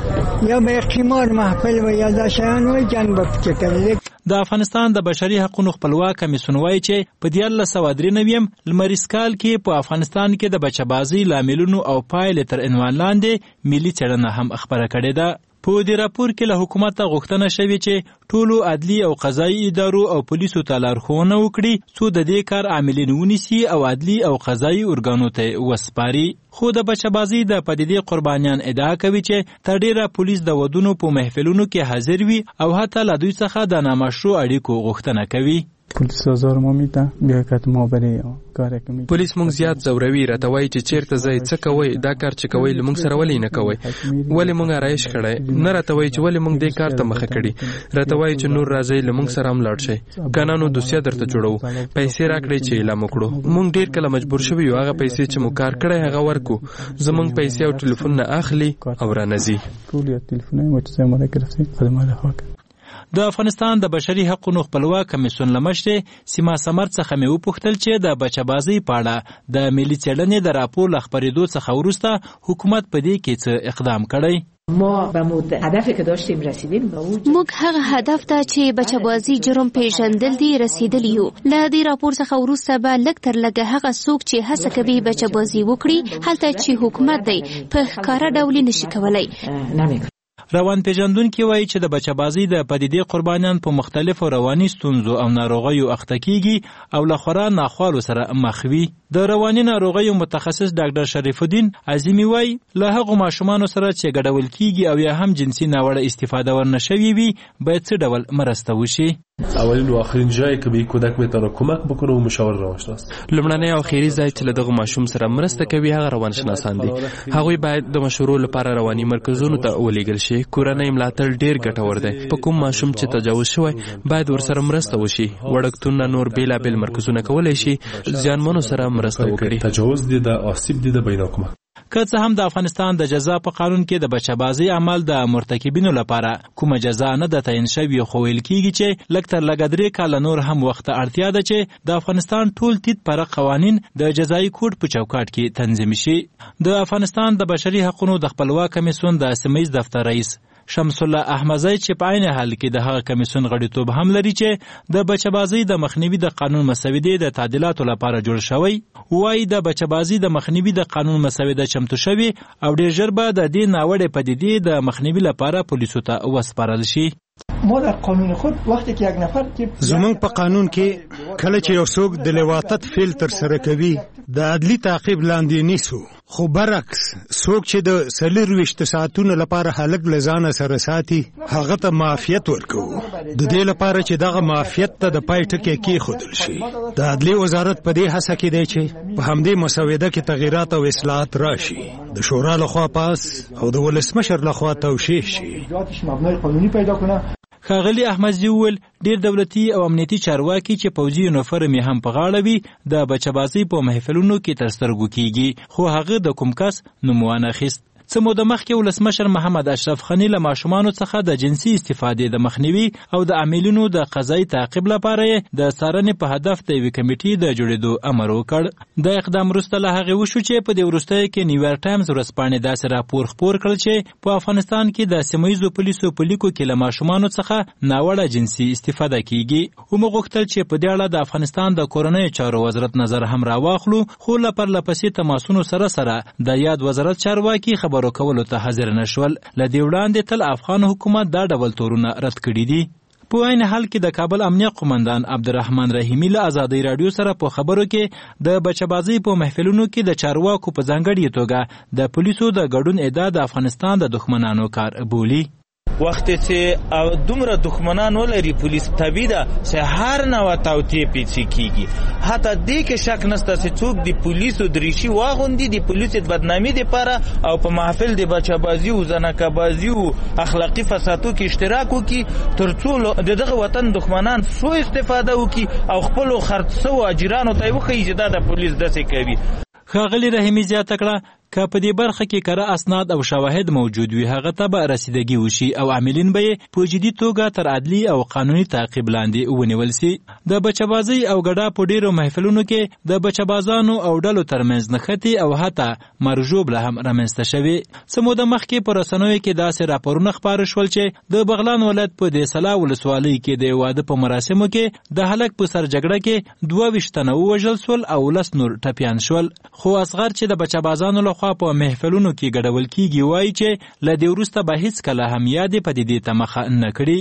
Speaker 19: یا به اقتمار محفل و یا دا شیان وی جنګ به پکې کړل.
Speaker 11: د افغانستان د بشري حقوقو خپلواک کمیسیون وایي چې په دیارلس سوه درې نوي لمریز کال کې په افغانستان کې د بچه‌بازۍ لاملونو او پایلې تر عنوان لاندې ملي څېړنه هم خپره کړې ده. په دې راپور کې له حکومته غوښتنه شوې چې ټولو عدلي او قضایي ادارو او پولیسو ته لارښوونه وکړي څو د دې کار عاملین ونیسي او عدلي او قضایي ارګانو ته وسپاري. خو د بچه‌بازۍ د پدیدې قربانیان ادعا کوي چې تر ډیره پولیس د ودونو په محفلونو کې حاضر وي او حتی له دوی څخه د نامشروع اړیکو غوښتنه کوي.
Speaker 16: پولیس آزار ما میده بیا کت ما برای کار کوي.
Speaker 20: پولیس مونږ زیات زوروي، راته وایي چې چیرته ځئ، څه کوئ، دا کار چې کوئ له مونږ سره ولې نه کوئ، ولې مونږ آرایش کړی نه، راته وایي چې ولې مونږ دې کار ته مخه کړي، راته وایي چې نور راځئ له مونږ سره هم لاړ شئ، کنه نو دوسیه درته جوړو، پیسې راکړئ چې اعلان وکړو. مونږ ډېر کله مجبور شوي یو هغه پیسې چې مو کار کړی هغه ورکو، زمونږ پیسې او ټلیفون نه اخلي او رانه ځي.
Speaker 11: د افغانستان د بشري حقوقو خپلواک کمیسیون له مشرې سیما سمر څخه مې وپوښتل چې د بچه‌بازۍ په اړه د ملي څېړنې د راپور له خپرېدو څخه وروسته حکومت په دې کې څه اقدام کړی.
Speaker 15: ما به هدفی که داشتیم رسیدیم.
Speaker 14: موږ هغه هدف ته چې بچه‌بازي جرم پیژندل دي رسیدلی یو. له دې راپور څخه وروسته به لږ تر لږه هغه څوک چې هڅه کوي بچه‌بازي وکړي هلته چې حکومت دی په ښکاره ډول نشي کولای.
Speaker 11: روان پیژندونکي وایي چې د بچه‌بازۍ د پدیدې قربانیان په مختلفو رواني ستونزو او ناروغیو اخته کیږي او له خورا ناخوالو سره مخ وي. د رواني ناروغیو متخصص ډاکټر شریف الدین عظیمی وایي له هغو ماشومانو سره چې ګډول کیږي او یا هم جنسي ناوړه استفاده ورنشوي وي باید څه ډول مرسته وشي.
Speaker 21: اولین و آخرین جایی که به کودک میتونه کمک بکنه و مشاور روانشناس.
Speaker 20: لومړنی او اخیری ځای چې له دغه ماشوم سره مرسته کوي هغه روانشناسان دي. هغوی باید د مشورو لپاره رواني مرکزونو ته ولېږل شي. کورنۍ ملاتړ ډیر ګټور دی. په کوم ماشوم چې تجاوز شوی باید ورسره مرسته وشي. وړکتونونه نور بیلابیل مرکزونه کولی شي زیانمنو سره مرسته وکړي.
Speaker 21: تجاوز دي د آسیب دي د بیناکمه.
Speaker 11: که څه هم د افغانستان د جزا په قانون کې د بچه‌بازي عمل د مرتکبینو لپاره کومه جزا نه ده تعیین شوې، خو ویل کېږي چې لږ تر لږه درې کاله نور هم وخت ته اړتیا ده چې د افغانستان ټول تیت پرق قوانین د جزایي کوډ په چوکاټ کې تنظیم شي. د افغانستان د بشري حقوقو د خپلواک کمیسیون د سیمه‌ییز دفتر رئیس شمس الله احمدزی چې په عین حال کې د هغه کمیسیون غړیتوب هم لري چې د بچه‌بازي د مخنیوي د قانون مسودې د تعدیلاتو لپاره جوړ شوی، وایي د بچه‌بازي د مخنیوي د قانون مسودې چمتو شوی او ډیر ژر به د دې ناوړه پدیدې د مخنیوي لپاره پولیسو ته وسپارل شي.
Speaker 22: ما در قانون خود وقتی که یک نفر که
Speaker 23: زمونږ په قانون کې کله چې یو څوک د لواطت فعل تر سره کوي د عدلی تعقیب لاندې نیسو، خو برعکس څوک چې د څلورویشت ساعتونو لپاره هلک له ځانه سره ساتي هغه ته معافیت ورکوو، د دې لپاره چې دغه معافیت ته د پای ټکی کېښودل شي. د عدلي وزارت په دې هڅه کې دی چې په همدې مسوده کې تغییرات او اصلاحات راشي، د شورا لخوا پاس او د ولسمشر لخوا توشیح شي.
Speaker 11: ښاغلي احمدزي وویل ډیر دولتي او امنیتي چارواکي چې پوځي یونیفورم یې هم په غاړه وي د بچه‌بازي په محفلونو کې تر سترګو کیږي، خو هغه د کوم کس نوم وانخیست. څه موده مخکې ولسمشر محمد اشرف غني له ماشومانو څخه د جنسي استفادې د مخنیوي او د عاملینو د قضایي تعقیب لپاره د څارنې په هدف د یوې کمیټې د جوړېدو امر وکړ. د اقدام وروسته له هغې وشو چې په دې وروستیو کې نیویارک ټایمز ورځپاڼې داسې راپور خپور کړل چې په افغانستان کې د سیمهییزو پولیسو په لیکو کې له ماشومانو څخه ناوړه جنسي استفاده کیږي. ومو غوښتل چې په دې اړه د افغانستان د کورنیو چارو وزارت نظر هم راواخلو، خو له پرلپسې تماسونو سره سره د یاد وزارت چارواکي خبرو کولو ته حاضر نشول. له دې وړاندې تل افغان حکومت دا ډول تورونه رد کړي دي. په عین حال کې د کابل امنیه قومندان عبدالرحمن رحیمی له ازادۍ راډیو سره په خبرو کې د بچه‌بازي په محفلونو کې د چارواکو په ځانګړې توګه د پولیسو د ګډون ادعا د افغانستان د دښمنانو کار بولي.
Speaker 24: وخت چې دومره دښمنان ولري پولیس طبیعي ده چې هر نوع توطیې پیڅې کیږي. حتی دې کې شک نشته چې څوک د پولیسو دریشي واغوندي د پولیسو د بدنامي دپاره او په محفل د بچه‌بازي او زنکه‌بازي او اخلاقي فسادو کې اشتراک وکړي تر څو د دغه وطن دښمنان سوء استفاده وکړي او خپلو خرڅ سوو اجیرانو ته یې وښیي چې دا د پولیس داسې کوي.
Speaker 11: ښاغلي رحیمي زیاته کړه که په دې برخه کې کره اسناد او شواهد موجود وي هغه ته به رسیدګي وشي او عاملین به یې په جدي توګه تر عدلي او قانوني تعقیب لاندې ونیول سي. د بچه‌بازۍ او ګډا په ډیرو محفلونو کې د بچه‌بازانو او ډلو ترمنځ نښتې او حتی مرژوبله هم رامنځته شوې. څه موده مخکې په رسنیو کې داسې راپورونه خپاره شول چې د بغلان ولایت په دېسلا ولسوالۍ کې د واده په مراسمو کې د هلک په سر جګړه کې دوه ویشت تنه ووژل سول او لس نور ټپیان شول. خو اصغر چې د بچه‌بازانو لخوا په محفلونو کې ګډول کیږي وایي چې له دې وروسته به هیڅکله هم یادې پدیدې ته مخه نه کړي.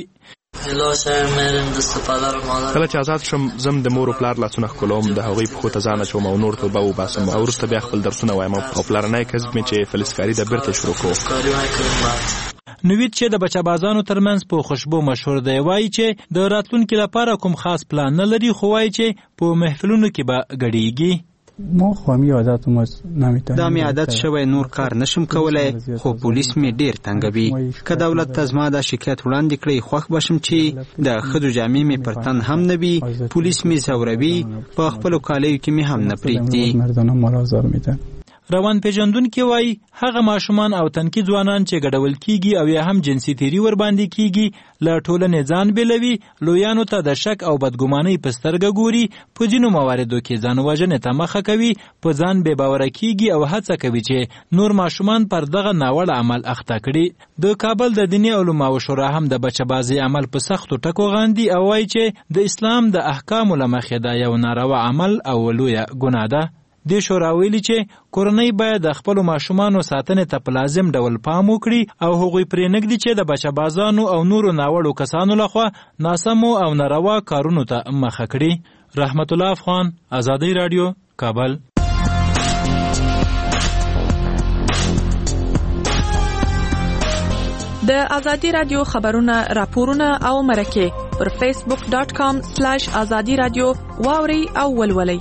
Speaker 12: کله چې آزاد شم زم د مور او پلار لاسونه ښکلوم، د هغوی پښو ته ځان اچوم او نور توبه وباسم او وروسته بیا خپل درسونه وایم او پلرنی کسب مې چې فلزکاري ده بیرته شروع کړو.
Speaker 11: نوید چې د بچه‌بازانو ترمنځ په خوشبو مشهور دی وایي چې د راتلونکي لپاره کوم خاص پلان نه لري، خو وایي چې په محفلونو کې به ګډیږي.
Speaker 16: ما خو می عادت مو نمیتونم
Speaker 25: دا می عادت شوی نور کار نشم کولای، خو پولیس می ډیر تنګوي. که دولت ته زما د شکایت وړاندې کړي خوښ بشم چې د ښځو جامې می پر تن هم نه وي، پولیس می ځوروي، په خپلو کالیو کې می هم نه پرېږدي.
Speaker 16: مردانه ملازر میدن.
Speaker 11: روان پیژندونکي وایي هغه ماشومان او تنکي ځوانان چې ګډول کیږي او یا هم جنسي تیری ور باندې کیږي له ټولنې ځان بیلوي، لویانو ته د شک او بدګمانۍ په سترګه ګوري، په ځینو مواردو کې ځان وژنې ته مخه کوي، په ځان بې باوره کیږي او هڅه کوي چې نور ماشومان پر دغه ناوړه عمل اخته کړي. د کابل د دیني علماو شورا هم د بچه‌بازي عمل په سختو ټکو غاندي او وایي چې د اسلام د احکامو له مخې دا یو ناروا عمل او لویه ګناه ده. د شورا ویلي چې کورنۍ باید د خپلو ماشومانو ساتنې ته په لازم ډول پام وکړي او هغوی پرې نږدي چې د بچه‌بازانو او نورو ناوړو کسانو لخوا ناسمو او ناروا کارونو ته مخه کړي. رحمت الله افغان، ازادۍ راډیو، کابل.
Speaker 2: د ازادي رادیو خبرونه راپورونه او مرکه پر فیسبوک ډاټ کام سلاش ازادي رادیو واوري او ولولئ.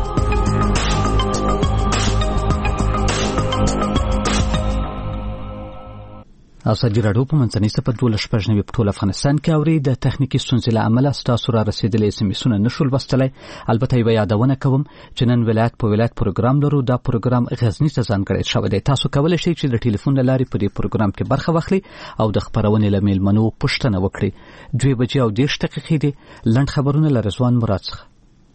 Speaker 1: ازادي راډیو په منځنۍ سپه دوه شپږ نوي په ټول افغانستان کې اوري. د تخنیکی ستونزې له امله ستاسو را رسیدلې اس ام اسونه نشول لوستلی. البته یوه یادونه کوم چې نن ولایت په ولایت پروګرام لرو. دا پروګرام غزني ته ځانګړی شوی دی. تاسو کولی شئ چې د ټلیفون له لارې په دې پروګرام کې برخه واخلئ او د خپرونې له میلمنو پوښتنه وکړئ. دوه بجې او دېرش دقیقې دي. لنډ خبرونه له رضوان مراد څخه.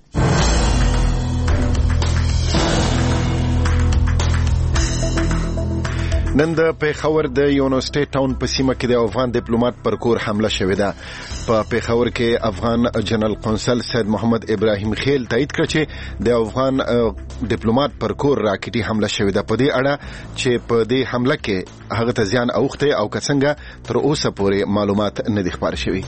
Speaker 10: نن د پیښور د یونیورسيټي ټاون په سیمه کې د افغان ډیپلوماټ پر کور حمله شوې ده. په پیښور کې افغان جنرال قونسل سید محمد ابراهیم خیل تایید کړ چې د افغان ډیپلوماټ پر کور راکټي حمله شوې ده. په دې اړه چې په دې حمله کې هغه ته زیان اوخته او کڅنګه تر اوسه پورې معلومات نه دي خبر شوي.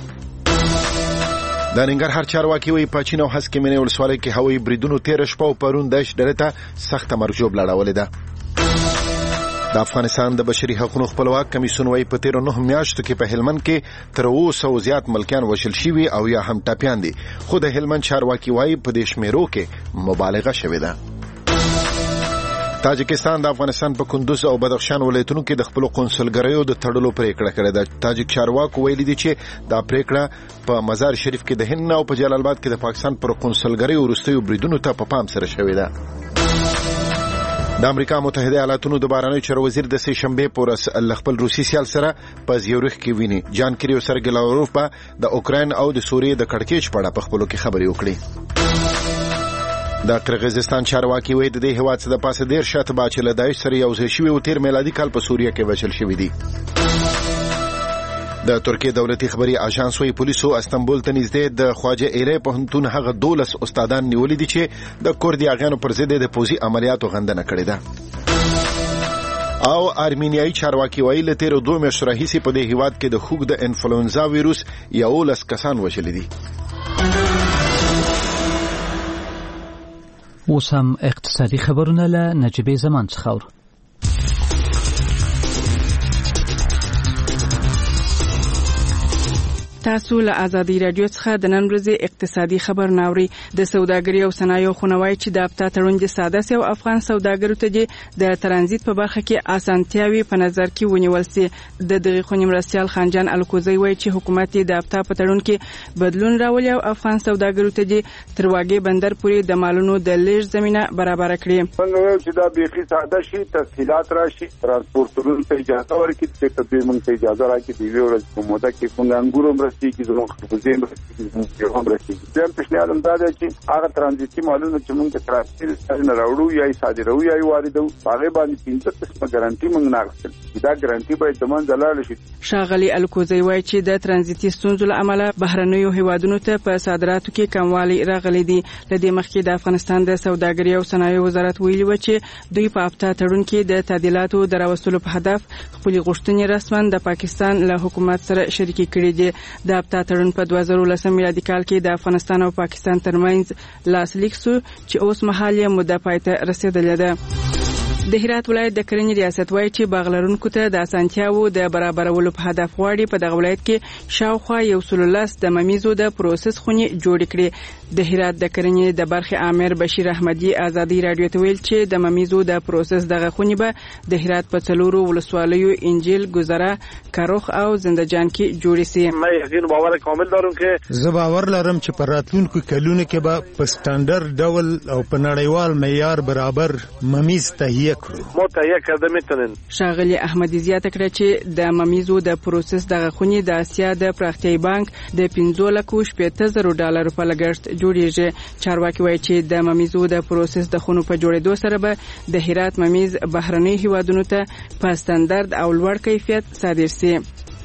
Speaker 10: د ننګرهار چارواکي وایي په چین او هسکې مینې ولسوالۍ کې هوایي بریدونو تېره شپه او پرون داعش ډلې ته سخته مرګ ژوبله اړولې ده. د افغانستان د بشري حقوقو خپلواک کمیسیون وايي په تیرو نه میاشتو کې په هلمند کې تر اوسه زیات ملکیان وشل شوي او یا هم ټاپیان دي. خو د هلمند چارواکي وايي په دې شمیرو کې مبالغه شوې ده. تاجکستان د افغانستان په کندوز او بدخشان ولایتونو کې د خپل قونسلګریو د تړلو پریکړه کړې ده. تاجک چارواکو ویلي دي چې دا پریکړه په مزار شریف کې د هند او په جلال آباد کې د پاکستان پر قونسلګریو وروستیو بریدونو ته په پام سره شوې ده. د امریکا متحده ایالاتونو د بهرنیو چارو وزیر د سې شنبې په ورځ خپل روسي سیال سره په زیورخ کې ویني. جان کری او سرګی لاوروف په د اوکراین او د سوریې د کړکېچ په اړه په خپلو کې خبرې وکړي. د قرغیزستان چارواکي وایي د دې هیواد څخه د پاسه ډیر شاته با چې له داعش سره یو ځای شوي او تیر میلادي کال په سوریه کې وژل شوي دي. د ترکیه دولتي خبري اژانس وایي پولیسو استنبول ته نږدې د خواجه ایری پوهنتون هغه دولس استادان نیولي دي چې د کردي اغیانو پر ضد د پوځي عملیاتو غندنه کړې ده. او ارمینیایي چارواکي وایي له تیرو دوه میاشتو راهیسې په دې هیواد کې د خوږ د انفلوئنزا ویروس یولس کسان وژلي دي.
Speaker 1: اوس هم اقتصادي خبرونه له نجیبې زمان څخه اورو.
Speaker 3: تاسو له ازادي رادیو څخه د نن ورځې اقتصادي خبر ناوړي. د سوداګرۍ او صنایعو خونوای چې د هفته تړون د ساده سي او افغان سوداګرو ته د ترانزیت په برخه کې اسانتیاوي په نظر کې ونیول سي. د دغه خونی مرستيال خانجان الکوزي وایي چې حکومت د هفته په تړون کې بدلون راولي او افغان سوداګرو ته تر واګې بندر پورې د مالونو د لیږد زمينه برابر کړي.
Speaker 4: څنګه چې دا بيخي ساده شي تفصيلات راشي ترانسپورټونو ته اجازه ورکړي چې کله موږ ته اجازه راکړي دی ورځ په موده کې څنګه انګورم چې زموږ خپلځین چې هم راځي. د پیشنهاد انداز چې هغه ترانزیتي مالونه چې موږ د ترانزیت نه راوړو یا صادرو یا واردو هغه باندې پنځه قسمه ګارانټي موږ نه اخلو. دا ګارانټي باید د من دلال شي.
Speaker 3: شاغلی الکوزي وایي چې د ترانزیتي ستونزو له امله بهرنیو هیوادونو ته په صادراتو کې کموالی راغلی دی. لدې مخکې د افغانستان د سوداګرۍ او صنایعو وزارت ویلي و چې دوی په هفته تړون کې د تعدیلاتو د راوستلو په هدف خپل غوښتنې رسماً د پاکستان له حکومت سره شریکي کړې دي. د هفته تړون په دوه زره ولس میلادي کال کې د افغانستان او پاکستان ترمنځ لاسلیک شو چې اوس مهال یې موده پای ته رسیدلې ده. د هرات ولایت د کرنې ریاست وایي چې باغلرونکو ته د اسانتیاوو د برابرولو په هدف غواړي په دغه ولایت کې شاوخوا یو سل لس د ممیزو د پروسس خونې جوړې کړي. د هرات د کرنې د برخې امیر بشیر احمدي ازادي رادیو ته ویل چې د ممیزو د پروسس دغه خونې به د هرات په څلورو ولسوالیو انجیل ګذره کاروخ او زندجان کې جوړې سي.
Speaker 4: مې یقین باور کامل لرم چې
Speaker 23: زه باور لرم چې په راتلونکو کلونو کې به په سټانډرډ ډول او په نړیوال معیار برابر ممیز تهیه
Speaker 4: متهیه کرده میتونن.
Speaker 3: شاغلی احمدی زیاته کړه چې د ممیزو د پروسس دغه خونی د اسیا د پراختیايي بانک د پنځه لک شپږ زره ډالر په لګښت جوړیږي. چارواکي وایي چې د ممیزو د پروسس د خونو په جوړېدو سره به د هرات ممیز بهرنی هیوادونو ته په سټانډرډ او لوړ کیفیت صادر شي.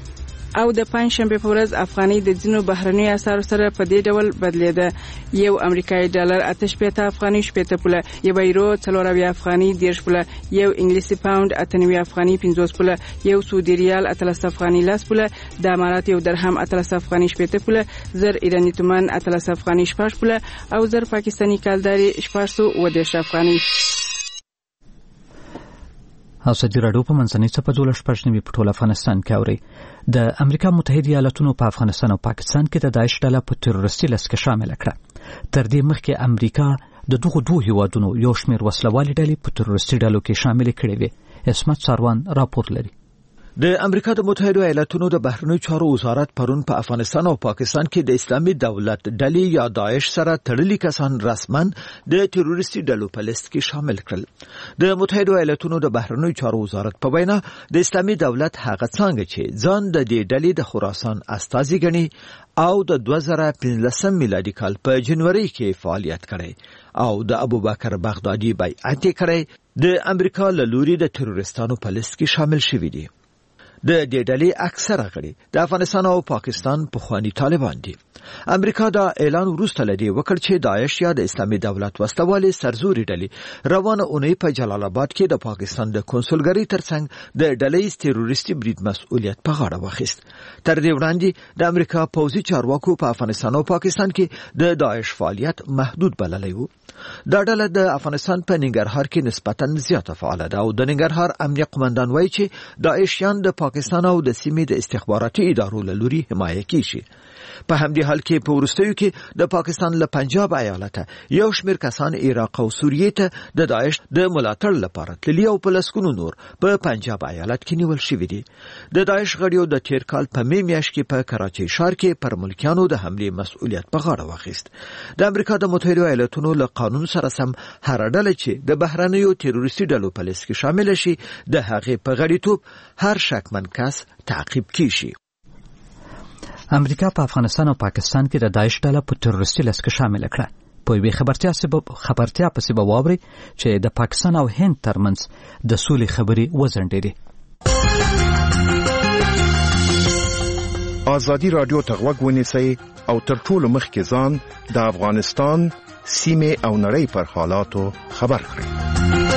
Speaker 3: او د پنځشنبه په ورځ افغاني د ځینو بهرنی اسعارو سره په دې ډول بدلیده. یو امریکایي ډالر اته شپېته افغاني شپېته پوله، یو یورو څلور اویا افغاني دېرش پوله، یو انګلیسي پاوند اته نوي افغاني پنځوس پوله، یو سعودي ریال اتلس افغاني لس پوله، د امارات یو درهم اتلس افغاني شپېته پوله، زر ایراني تومان اتلس افغاني شپږ پوله او زر پاکستاني کالداري شپږ سوه اووه دېرش افغاني.
Speaker 1: ازادي راډیو په منځنۍ څپه دولس شپږ نوي په ټول افغانستان کې اوري. د امریکا متحده ایالاتونو په افغانستان او پاکستان کې د داعش ډله په تروریستي لست کې شامل کړه. تر دې مخکې امریکا د دغو دوه هیوادونو یو شمېر وسلوالې ډلې په تروریستي ډلو کې شامل کړي وي. اسمت ساروان راپور لري.
Speaker 5: د امریکا د متحده ایالاتونو د بهرنیو چارو وزارت پرون په افغانستان او پاکستان کې د اسلامي دولت ډلې یا داعش سره تړلي کسان رسما د تروریستي ډلو په لیست کې شامل کړل. د متحده ایالاتونو د بهرنیو چارو وزارت په وینا د اسلامي دولت هغه څنګه چې ځان د دې ډلې د خراسان استازي ګڼي او د دوه زره پنځلسم میلادي کال په جنوري کې فعالیت کړی او د ابوبکر بغدادي بیعت کړی د امریکا له لوري د تروریستانو په لیست کې شامل شوي دي. د دې ډلې اکثره غړي د افغانستان او پاکستان پخوانی طالبان دي. امریکا دا اعلان وروسته لدی وکړ چې داعش یا د اسلامي دولت وسلوالې سرزوري ډلې روانه اونۍ په جلال آباد کې د پاکستان د کنسولګری ترڅنګ د ډلې تروریستي برید مسؤلیت په غاړه واخیست. تر دې وړاندې د امریکا پوځي چارواکو په افغانستان او پاکستان کې د داعش فعالیت محدود بللی وو. دا ډله د افغانستان په ننګرهار کې نسبتاً زیاته فعاله ده او د ننګرهار امنیه قومندان وایي چې داعشیان د پاکستان او د سیمې د استخباراتي ادارو له لوري حمایه کیږي. په همدې حال کې په وروستیو کې د پاکستان له پنجاب ایالت یو شمېر کسان عراق او سوریې ته د داعش د ملاتړ لپاره تللي او په لسګونو نور په پنجاب ایالت کې نیول شوي دي. د داعش غړیو د تیر کال په می میاشت کې په کراچۍ ښار کې پر ملکیانو د حملې مسؤلیت په غاړه واخیست. د امریکا د متحده ایالاتونو له قانون سره سم هر ډله چې د بهرنیو تروریستي ډلو په لیست کې شامل شي د هغې په غړیتوب هر شکمن کس تعقیب کیږي.
Speaker 1: امریکا په افغانستان او پاکستان کې د داعش ډله په تروریستي لست کې شامل کړه. په یوې خبرتیا سبب خبرتیا په سبب واوري چې د پاکستان او هند ترمنځ د سولې خبرې وځنډېدې.
Speaker 10: ازادي راډیو ته غوږ ونیسئ او تر ټولو مخکې ځان د افغانستان سیمې او نړۍ پر حالاتو خبر کړئ.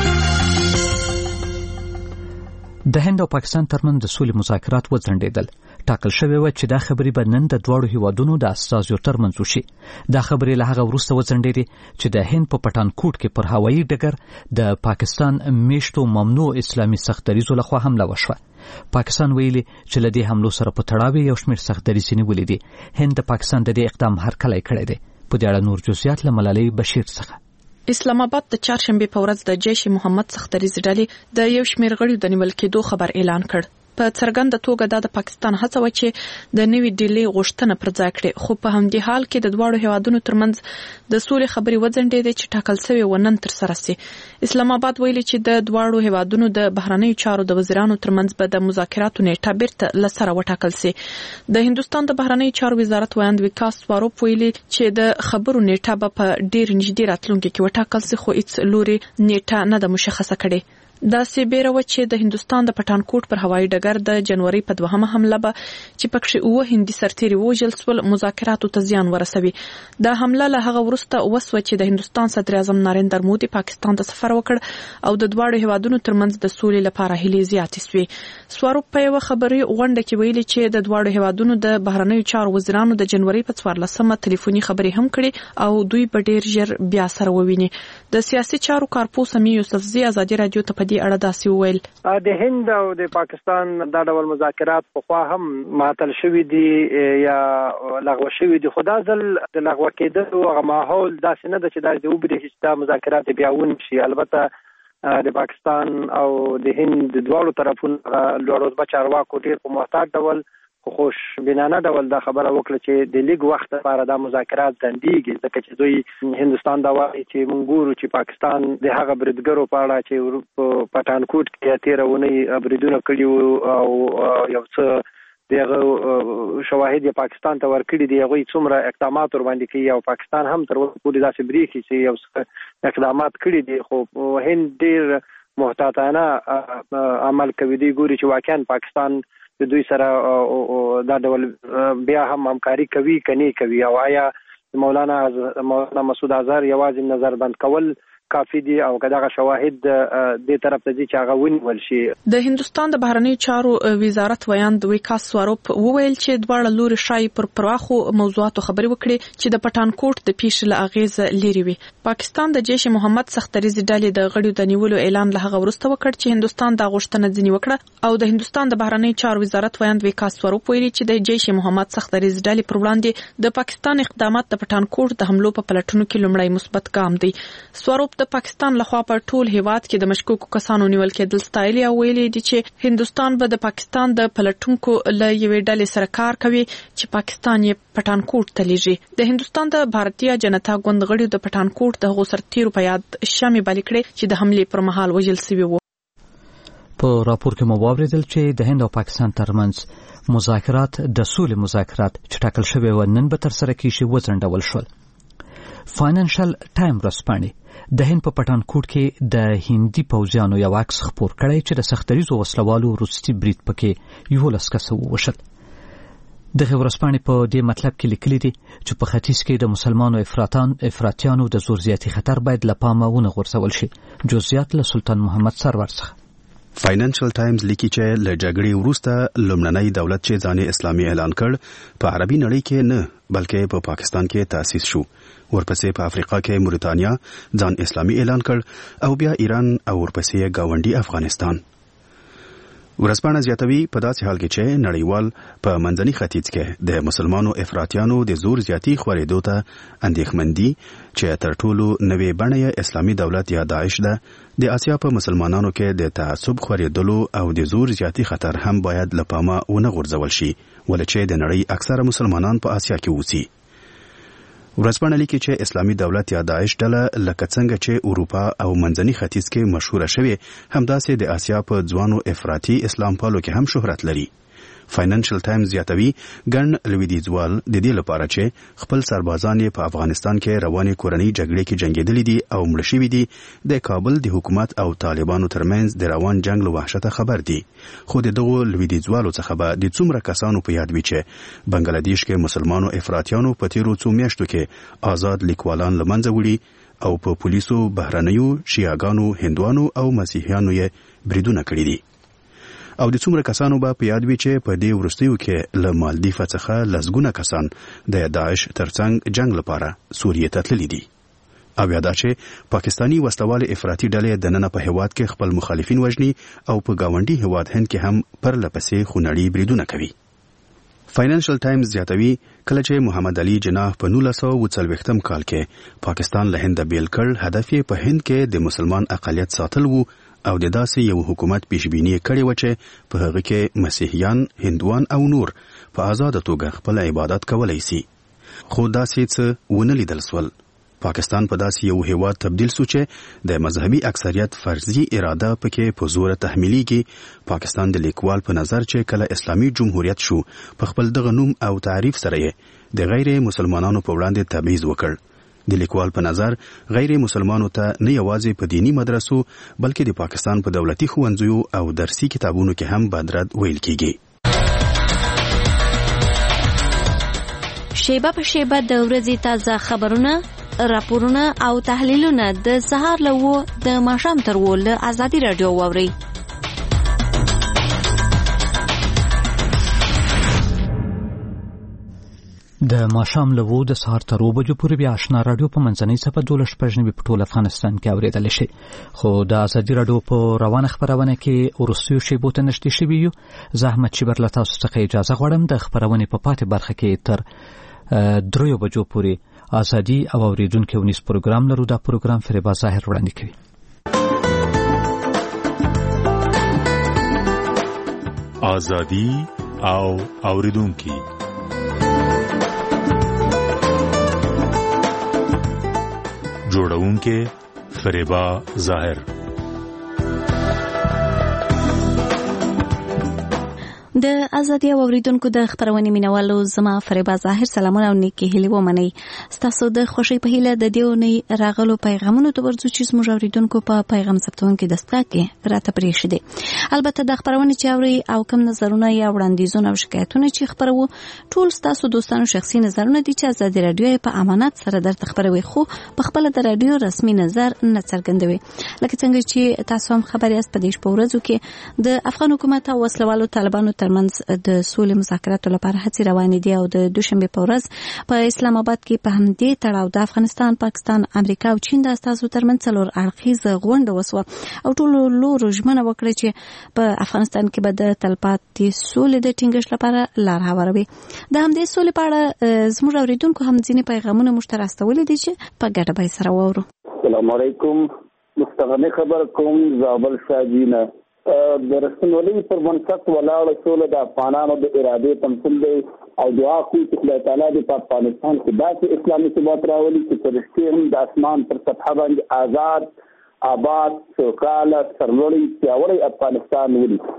Speaker 1: د هند او پاکستان ترمنځ د سولې مذاکرات وځنډېدل. ټاکل شوی و چې دا خبرې به نن د دواړو هیوادونو د استازو ترمنځ وشي. دا خبرې له هغه وروسته وځنډېدې چې د هند په پټانکوټ کې پر هوایي ډګر د پاکستان میشتو ممنوع اسلامي سختدریزو لخوا حمله وشوه. پاکستان ویلي چې له دې حملو سره په تړاو یو شمېر سختدریزې نیولې دي. هند د پاکستان د دې اقدام هرکلی کړی دی. په دې اړه نور جزئیات له ملالۍ بشیر څخه.
Speaker 2: اسلام آباد د چهارشنبه په ورځ د جیش محمد سختدریز ډلې د یو شمېر غړیو د نیول کېدو خبر اعلان کړ. په څرګنده توګه دا د پاکستان هڅه و چې د نوې ډیلې غوښتنه پر ځای کړي، خو په همدې حال کې د دواړو هیوادونو ترمنځ د سولې خبرې وځنډېدې چې ټاکل شوې و نن ترسره سي. اسلام آباد ویلي چې د دواړو هیوادونو د بهرنیو چارو د وزیرانو ترمنځ به د مذاکراتو نیټه بیرته له سره وټاکل سي. د هندوستان د بهرنیو چارو وزارت ویاند وکاس سواروپ ویلي چې د خبرو نیټه به په ډیر نږدې راتلونکي کې وټاکل سي، خو هیڅ لوري نیټه نه ده مشخصه کړې. دا سی بیره و چې د هندوستان د پټانکوټ پر هوایي ډګر د جنوري په دوهمه حمله به چې پکې اوه هندي سرتیري وژل سول مذاکراتو ته زیان ورسوي. دا حمله له هغه وروسته وسوه چې د هندوستان صدر اعظم نریندر مودي پاکستان ته سفر وکړ او د دواړو هیوادونو ترمنځ د سولې لپاره هیلې زیاتې سوې. سواروپ په یو خبري غونډه کې ویلي چې د دواړو هیوادونو د بهرنیو چارو وزیرانو د جنوري په څوارلسمه ټلیفوني خبرې هم کړې او دوی په ډیر ژر بیا سره وویني. د سیاسي چارو کارپوس سمي یوسفزي ازادي رادیو ته په دې اړه داسې وویل.
Speaker 6: د هند او د پاکستان دا ډول مذاکرات په خوا هم معطل شوي دي یا لغوه شوي دي، خو دا ځل د لغوه کېدلو هغه ماحول داسې نه ده چې دا د وبرېښي چې دا مذاکرات بیا ونشي. البته د پاکستان او د هند د دواړو طرفونو لوړرتبه چارواکو ډېر په محتاط ډول خو خوش بینانه ډول دا خبره وکړه چې د لیګ وخت لپاره دا مذاکرات ځنډېږي، ځکه چې دوی هندوستان دا وایي چې موږ ګورو چې پاکستان د هغه بریدګرو په اړه چې په پټانکوټ کې تېره اونۍ بریدونه کړي وو او یو څه د هغه شواهد یې پاکستان ته ورکړي دي، هغوی څومره اقدامات ورباندې کوي او پاکستان هم تر اوسه پورې داسې برېښي چې یو څه اقدامات کړي دي، خو هند ډېر محتاطانه عمل کوي. دوی ګوري چې واقعا پاکستان د دوی سره دا ډول بیا هم همکاري کوي کني کوي او آیا مولانا مولانا مسعود اظهر یوازې نظر بند کول کافي دي او کداغه شواهد د طرف ته چې هغه ونیول شي.
Speaker 2: د هندستان د بهرنی چارو وزارت ویاند ویکاس سواروپ وویل چې دواړه لوري شای پر پراخو موضوعاتو خبرې وکړي چې د پټانکوټ د پیښې له اغیز لري وي. پاکستان د جیش محمد سختریزي ډلې د غړیو د نیولو اعلان له هغه وروسته وکړ چې هندستان د غوښتنه ځنی وکړه او د هندستان د بهرنی چارو وزارت ویاند ویکاس سواروپ ویلي چې د جیش محمد سختریزي ډلې پر وړاندې د پاکستان اقدامات د پټانکوټ د حملو په پلټونو کې لومړی مثبت ګام دی. سواروپ د پاکستان لخوا په ټول هیواد کې د مشکوکو کسانو نیول کېدل ستایلي او ویلي دي چې هندستان به د پاکستان د پلټونکو له یوې ډلې سره کار کوي چې پاکستان یې پټانکوټ ته لیږي. د هندستان د بھارتیا جنتا ګوند غړیو د پټانکوټ د غوسرتیرو په یاد شامې بلې کړې چې د حملې پر مهال وژل شوي وو.
Speaker 1: په راپور کې مو واوریدل چې د هند او پاکستان ترمنځ مذاکرات د سولې مذاکرات چې ټاکل شوي و نن به تر سره کیږي وځنډول شول. فاینانشل ټایم ورځپاڼې د هند په پټانکوټ کې د هندي پوځیانو یو عکس خپور کړی چې د سختریزو وسلوالو وروستي برید پکې یولس کسه ووژل. دغه ورځپاڼې په دې مطلب کې لیکلي دي چې په ختیځ کې د مسلمانو افراطان افراطیانو د زور زیاتی خطر باید له پامه ونه غورځول شي. جزئیات له سلطان محمد سرور څخه.
Speaker 7: فاینانشل ټایمز لیکي چې له جګړې وروسته لومړنی دولت چې ځان اسلامي اعلان کړ په عربي نړۍ کې نه بلکې په پاکستان کې تأسیس شو. ورپسې په افریقا کې موريتانیا ځان اسلامي اعلان کړ او بیا ایران او ورپسې گاونډي افغانستان. ورځپاڼه زیاتوي په داسې حال کې چې نړیوال په منځني ختیځ کې د مسلمانو افراطیانو د زور زیاتی خورېدو ته اندېښمن دي چې تر ټولو نوې بڼه اسلامي دولت یا داعش ده. د آسیا په مسلمانانو کې د تعصب خورېدلو او د زور زیاتی خطر هم باید له پامه ونه غورځول شي ولې چې د نړۍ اکثره مسلمانان په آسیا کې اوسي. ورځپاڼه لیکي چې اسلامي دولت یا داعش ډله لکه څنګه چې اروپا او منځني ختیځ کې مشهوره شوې همداسې د آسیا په ځوانو افراطي اسلام پالو کې هم شهرت لري. فاینانشل ټایمز زیاتوي ګڼ لویدیځوال د دې لپاره چې خپل سربازان یې په افغانستان کې روانې کورنۍ جګړې کې جنګېدلي دي او مړه شوي دي د کابل د حکومت او طالبانو ترمنځ د روان جنگ له وحشته خبر دي. خو د دغو لویدیځوالو څخه به د څومره کسانو په یاد وي چې بنگلاديش کې مسلمانو افراطیانو په تیرو څو میاشتو کې آزاد لیکوالان له منځه وړي او په پولیسو بهرنیو شیعاګانو هندوانو او مسیحیانو یې بریدونه کړي دي. او د څومره کسانو به په یاد وي چې په دې وروستیو کې له مالدیف څخه لسګونه کسان د داعش ترڅنګ جنگ لپاره سوریې ته تللي دي. او یاده چې پاکستانی وسلوال افراطي ډلې د نن په هیواد کې خپل مخالفین وژني او په گاونډي هیواد هند کې هم پر لپسې خونړي بریدونه کوي. فاینانشل ټایمز زیاتوي کله چې محمد علي جناح په نولس سوه اووه څلوېښتم کال کې پاکستان له هند بیل کړ هدف یې په هند کې د مسلمان اقلیت ساتل وو او د داسې یو حکومت پیشبینی کړی و چې په هغه کې مسیحیان، هندوان او نور په آزاده توګه خپل عبادت کولای شي. خو داسې څه ونه لیدل سول. پاکستان په داسې یو هیواد تبدیل شو چې د مذهبي اکثریت فرضي اراده پکې په زور تحمیلیږي. پاکستان د لیکوال په نظر چې کله اسلامي جمهوریت شو په خپل دغه نوم او تعریف سره یې د غیر مسلمانانو په وړاندې تبعیض وکړ. د لیکوال په نظر غیر مسلمانانو ته نه یوازې په دینی مدرسو بلکې د پاکستان په دولتي ښوونځیو او درسي کتابونو کې هم بدرد ویل کیږي.
Speaker 14: شیبه په شیبه د ورځې تازه خبرونه، راپورونه او تحلیلونه د سهار له وو د ماښام تر وو له ازادي رادیو واورئ.
Speaker 1: د ماښام له وو د سهار تر اوو بجو پورې بیا آشنا رادیو په منځنۍ څپه دولس شپږ نوي په ټول افغانستان کې اورېدلی شي. خو د ازادي رادیو په روانه خپرونه کې وروستیو شیبو ته نږدې شوي یو. زه احمد شیبر له تاسو څخه اجازه غواړم د خپرونې په پاتې برخه کې تر دریو بجو پورې ازادي او اوریدونکو ونیس پروګرام لرو. دا پروګرام فریبا ظاهر وړاندې کوي.
Speaker 8: ازادي او اوریدونکو جوړونکې فریبا ظاهر.
Speaker 9: د ازادي اوریدونکو د خبرونې مینوالو زما فریبا ظاهر سلامونه او نیکی هیلې ومنئ. ستاسو د خوښۍ په هیله د دې اونۍ راغلو پیغامونو ته ورځو چې زموږ اوریدونکو په پیغام ثبتونکو دستګاه کې راته پرېښي دي. البته د خبرونې چې اوري او کوم نظرونه یا وړاندیزونه او شکایتونه چې خبرو ټول ستاسو دوستانو شخصي نظرونه دي چې ازادي رادیو په امانت سره درته خبروي، خو په خپل د رادیو رسمي نظر نه څرګندوي. لکه څنګه چې تاسو هم خبر یاست په دې شپه ورځو کې د افغان حکومت او وسلوالو طالبانو ترمنځ د سولې مذاکراتو لپاره هڅې روانې دي او د دوشنبه په ورځ په اسلام آباد کې په همدې تړاو د افغانستان، پاکستان، امریکا او چین د استازو ترمنځ څلور اړخیزه غونډه وسوه او ټولو لورو ژمنه وکړه چې په افغانستان کې به د تلپاتې سولې د ټینګښت لپاره لار هواروي. د همدې سولې په اړه زموږ اوریدونکو هم ځینې پیغامونه موږ ته راستولي دي چې په ګډه به سره واورو.
Speaker 13: السلام علیکم. مستغنی خبر کوم زابل شاجینه د رسنولۍ پر بنسټ ولاړه سوله د افغانانو د ارادې تمثیل دی او دعا کوي چې خدای تعالی دې په افغانستان کې داسې اسلامي ثبات راولي چې په رښتیا هم د اسمان پر سطحه باندې آزاد، آباد، سوکاله، سرلوړی، پیاوړی افغانستان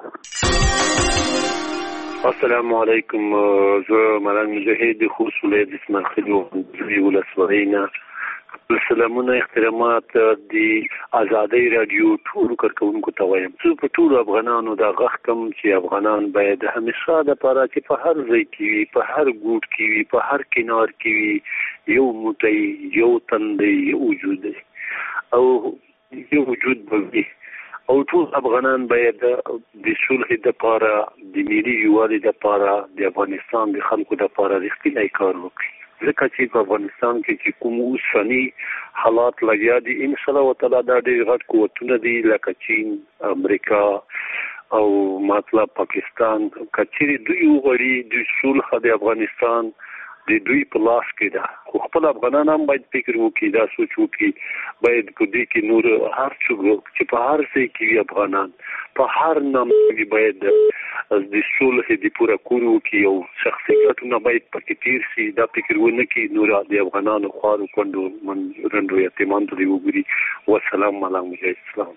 Speaker 13: ولري.
Speaker 17: السلام علیکم. زه ملنګ مجاهد خوست ولایت اسماعیل خیل ولسوالۍ نه سلامونه احترامات د ازادي رادیو ټول کارکونکو ته وایم. زه په ټول افغانانو دا غږ کوم چې افغانان باید همیشه د لپاره چې په هر ځای کې وي، په هر ګوټ کې وي، په هر کنار کې وي، یو موټی، یو تندی، یو وجود او یو وجود به او ټول افغانان باید د صلح لپاره، د ملي یووالي لپاره، د افغانستان د خلکو لپاره رښتینی کار وکړي. ځکه چې په افغانستان کې چې کوم اوسني حالات لګیا دي ان شاء الله تعالی دا ډېر غټ قوتونه دي لکه چین، امریکا او مطلب پاکستان، کچېرې دوی وغواړي د صلح د افغانستان د دوی په لاس کې ده، خو خپل افغانان هم باید فکر وکړي، دا سوچ وکړي باید په دې کې نور هر څوک چې په هر ځای کې وي افغانان په هر نام کې باید د صلح د پوره کولو کې او شخصیتونه باید پکې تیر شي. دا فکر ونه کړي نور د افغانانو خوارو کندو من رندو یتیمان ته وګوري. والسلام علیکم اسلام.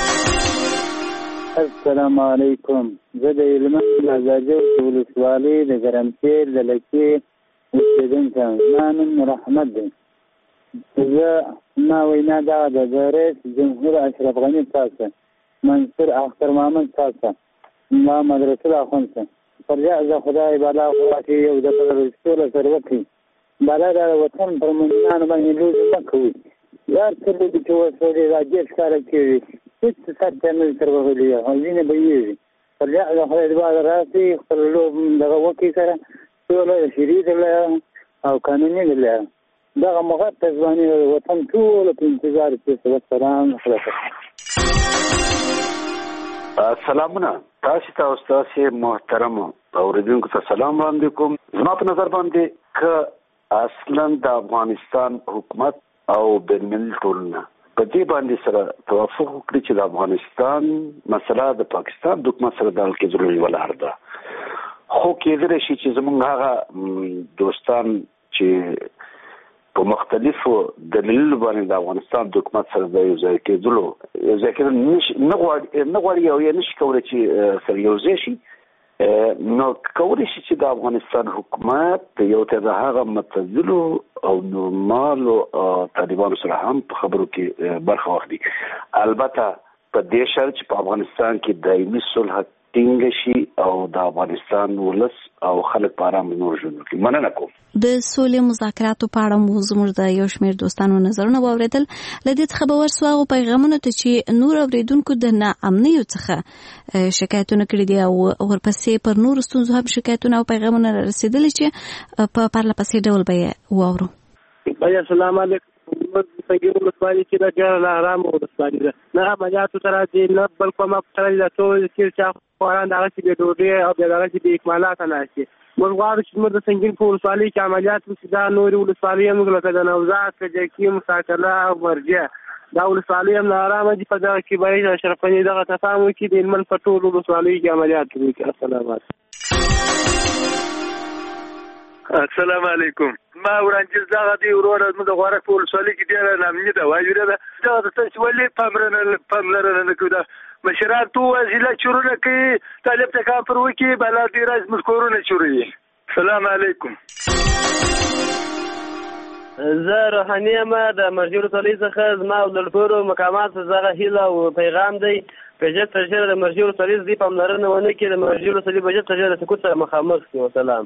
Speaker 18: السلام علیکم. زه د هلمند ازادي ولسوالۍ د ګرمسیر د لکې اوسېدونکی نام رحمت دی. زه ما وینا دغه ده د رئیس جمهور اشرف غني څخه، منصور اختر محمد څخه، محمد رسول اخوند څخه پرجا زه خدای بالا خوا کې یو د سوله سره وکړي بالا د وطن پر مؤمنانو باندې لوز نه کوي. یار څه دې چې وسولې راځي ښکاره کوي هیڅ سره نه تر وغلی او ځینې به یې پرجا زه خدای بالا راسي خپل لوب دغه وکړي سره سوله شریعت له او قانوني له دغه مغطى ځواني وطن ټول په انتظار کې. والسلام علیکم.
Speaker 19: سلامونه تاسو ته استاد محترم اوریدونکو ته سلام وړاندې کوم. زما په نظر باندې ک اصلا د افغانستان حکومت او بین المللي ټولنه په دې باندې سره توافق وکړي چې د افغانستان مسله د پاکستان د حکومت سره د حل کېدو ولر ده. خو کېدای شي چې زموږ هغه دوستان چې په مختلفو دلیلونو باندې د افغانستان د حکومت سره د یو ځای کېدلو یو ځای کېدل نه غواړي نه غواړي او یا نشي کولی چې سره یو ځای شي، نو کولی شي چې د افغانستان حکومت د یو ته د هغه معتدلو او نورمالو طالبانو سره هم په خبرو کې برخه واخلي. البته په دې شرط چې په افغانستان کې دایمي صلح ټینګ شي او د افغانستان ولس او خلک په آرام نور ژوند وکړي. مننه کوم.
Speaker 9: د سولې مذاکراتو په اړه مو زموږ د یو شمېر دوستانو نظرونه واورېدل. له دې څخه به ورسو هغو پیغامونو ته چې نور اورېدونکو د ناامنیو څخه شکایتونه کړي دي او ورپسې پر نورو ستونزو هم شکایتونه او پیغامونه رسېدلي چې په پرله پسې ډول به یې واورو.
Speaker 6: السلام علیکم. څنګه ولسوالۍ کې د ډېر آرام ولسوالۍ ده، نه عملیاتو ته راځي نه بل کومه پټرلي ده، ټول چې چا خواران دغه چې بې ډوډۍ او بیا دغه چې بې اکمالات ناست دي. موږ غواړو چې موږ د سنګین په ولسوالۍ کې عملیات وشي. دا نورې ولسوالۍ هم لکه د نوزاد، کجکي، مساکله او مرجع دا ولسوالۍ هم ناارامه دي. په دغه کې باید اشرف غني دغه تفاهم وکړي د هلمند په ټولو ولسوالیو کې عملیات وکړي. السلام علیکم.
Speaker 15: السلام علیکم. ما وړاندې دغه دی وروره موږ د غوړک په ولسوالۍ کې ډېره نامني ده وایو ده دغه د تاسو ولې پاملرنه پاملرنه نه کوي مشران تو وزیله چورونه کوي طالب ته کار پر وکی بلا دی راز مذکورونه چوري. السلام علیکم.
Speaker 20: زه روحاني یم د مرجع ولسوالۍ څخه زما د ټولو مقامات څخه هیله او پیغام دی بجټ ترجمه د مرجع ولسوالۍ دی پاملرنه ونه کړي د مرجع ولسوالۍ بجټ ترجمه د سکوت سره مخامخ شي. والسلام.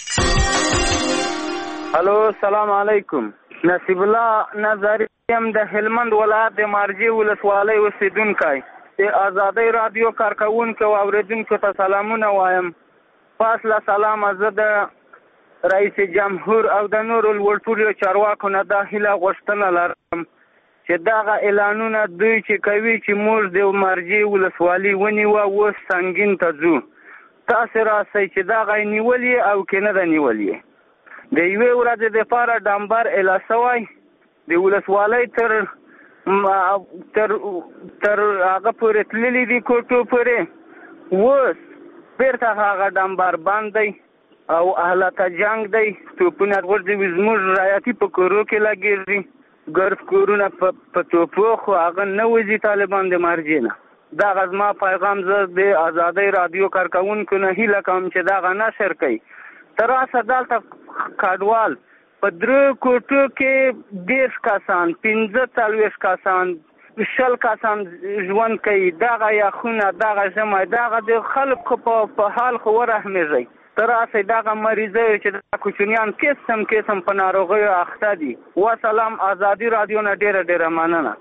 Speaker 21: الو السلام علیکم. نصیب الله نظری یم د هلمند ولایت د مرجع ولسوالۍ اوسیدونکی د آزادۍ رادیو کارکونکو او اوریدونکو ته سلامونه وایم. فاصله سلام زه د رئیس جمهور او د نورو لوړپوړو چارواکو نه دا هیله غوښتنه لرم چې دغه اعلانونه دوی چې کوي چې موږ د مرجع ولسوالۍ ونیوه اوس سنګین ته ځو. تاسو راسئ چې دغه نیولې او که نه ده نیولې. د یوې ورځې دپاره ډامبر اعله شوی د ولسوالۍ تر تر تر هغه پورې تللي دي کوټو پورې. اوس بیرته هغه ډامبر بند دی او اهلته جنګ دی. توپونه ورځي زموږ رایتي په کورو کې لګېږي ګرف کورونه په توپو خو هغه نه وځي طالبان د مرجع نه. دغه زما پیغام زه د آزادۍ رادیو کارکونکو نه هیله کوم چې دغه نشر کوي. تر اوسه دلته کډوال په درې کوټو کې دېرش کسان پنځه څلوېښت کسان شل کسان ژوند کوي. دغه یخونه دغه ژمی دغه د خلکو په حال خو ورحمېږئ. تر اوسه دغه مریضه چې د کوچنیان قسم قسم په ناروغیو اخته دي. وسلام. آزادي رادیو نه ډېره ډېره مننه.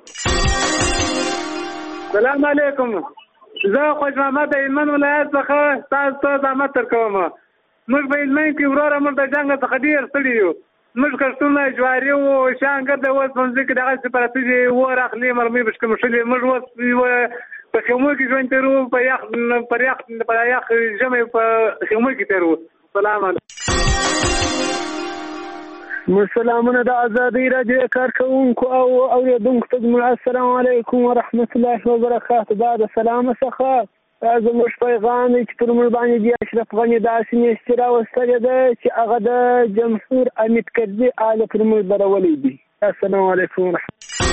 Speaker 22: سلام علیکم. زه خوش محمد د هلمند ولایت څخه تاسو ته زحمت درکوم. موږ په هلمند کې وروره موږ د جنګ څخه ډېر ستړي یو. موږ کښتونه جواري وو شانګر د اوس منځ کې دغه سپاراتي دي ور اخلي مرمۍ بشکې مشلې موږ اوس په خیمو کې ژوند تیرو په یخ پر یخ په یخ ژمي په خیمو کې تیرو. سلام علیکم.
Speaker 24: مسلمانونه د آزادۍ رادیو کارکونکو او اوریدونکو ته السلام علیکم ورحمت الله وبرکاته. بعد سلام څخه زموږ پیغام چې پر موږ باندې د اشرف غني داسې نیستي راوستلې ده چې هغه د جمهور امید کرزي آله پر موږ درولې دي. السلام علیکم ورحمت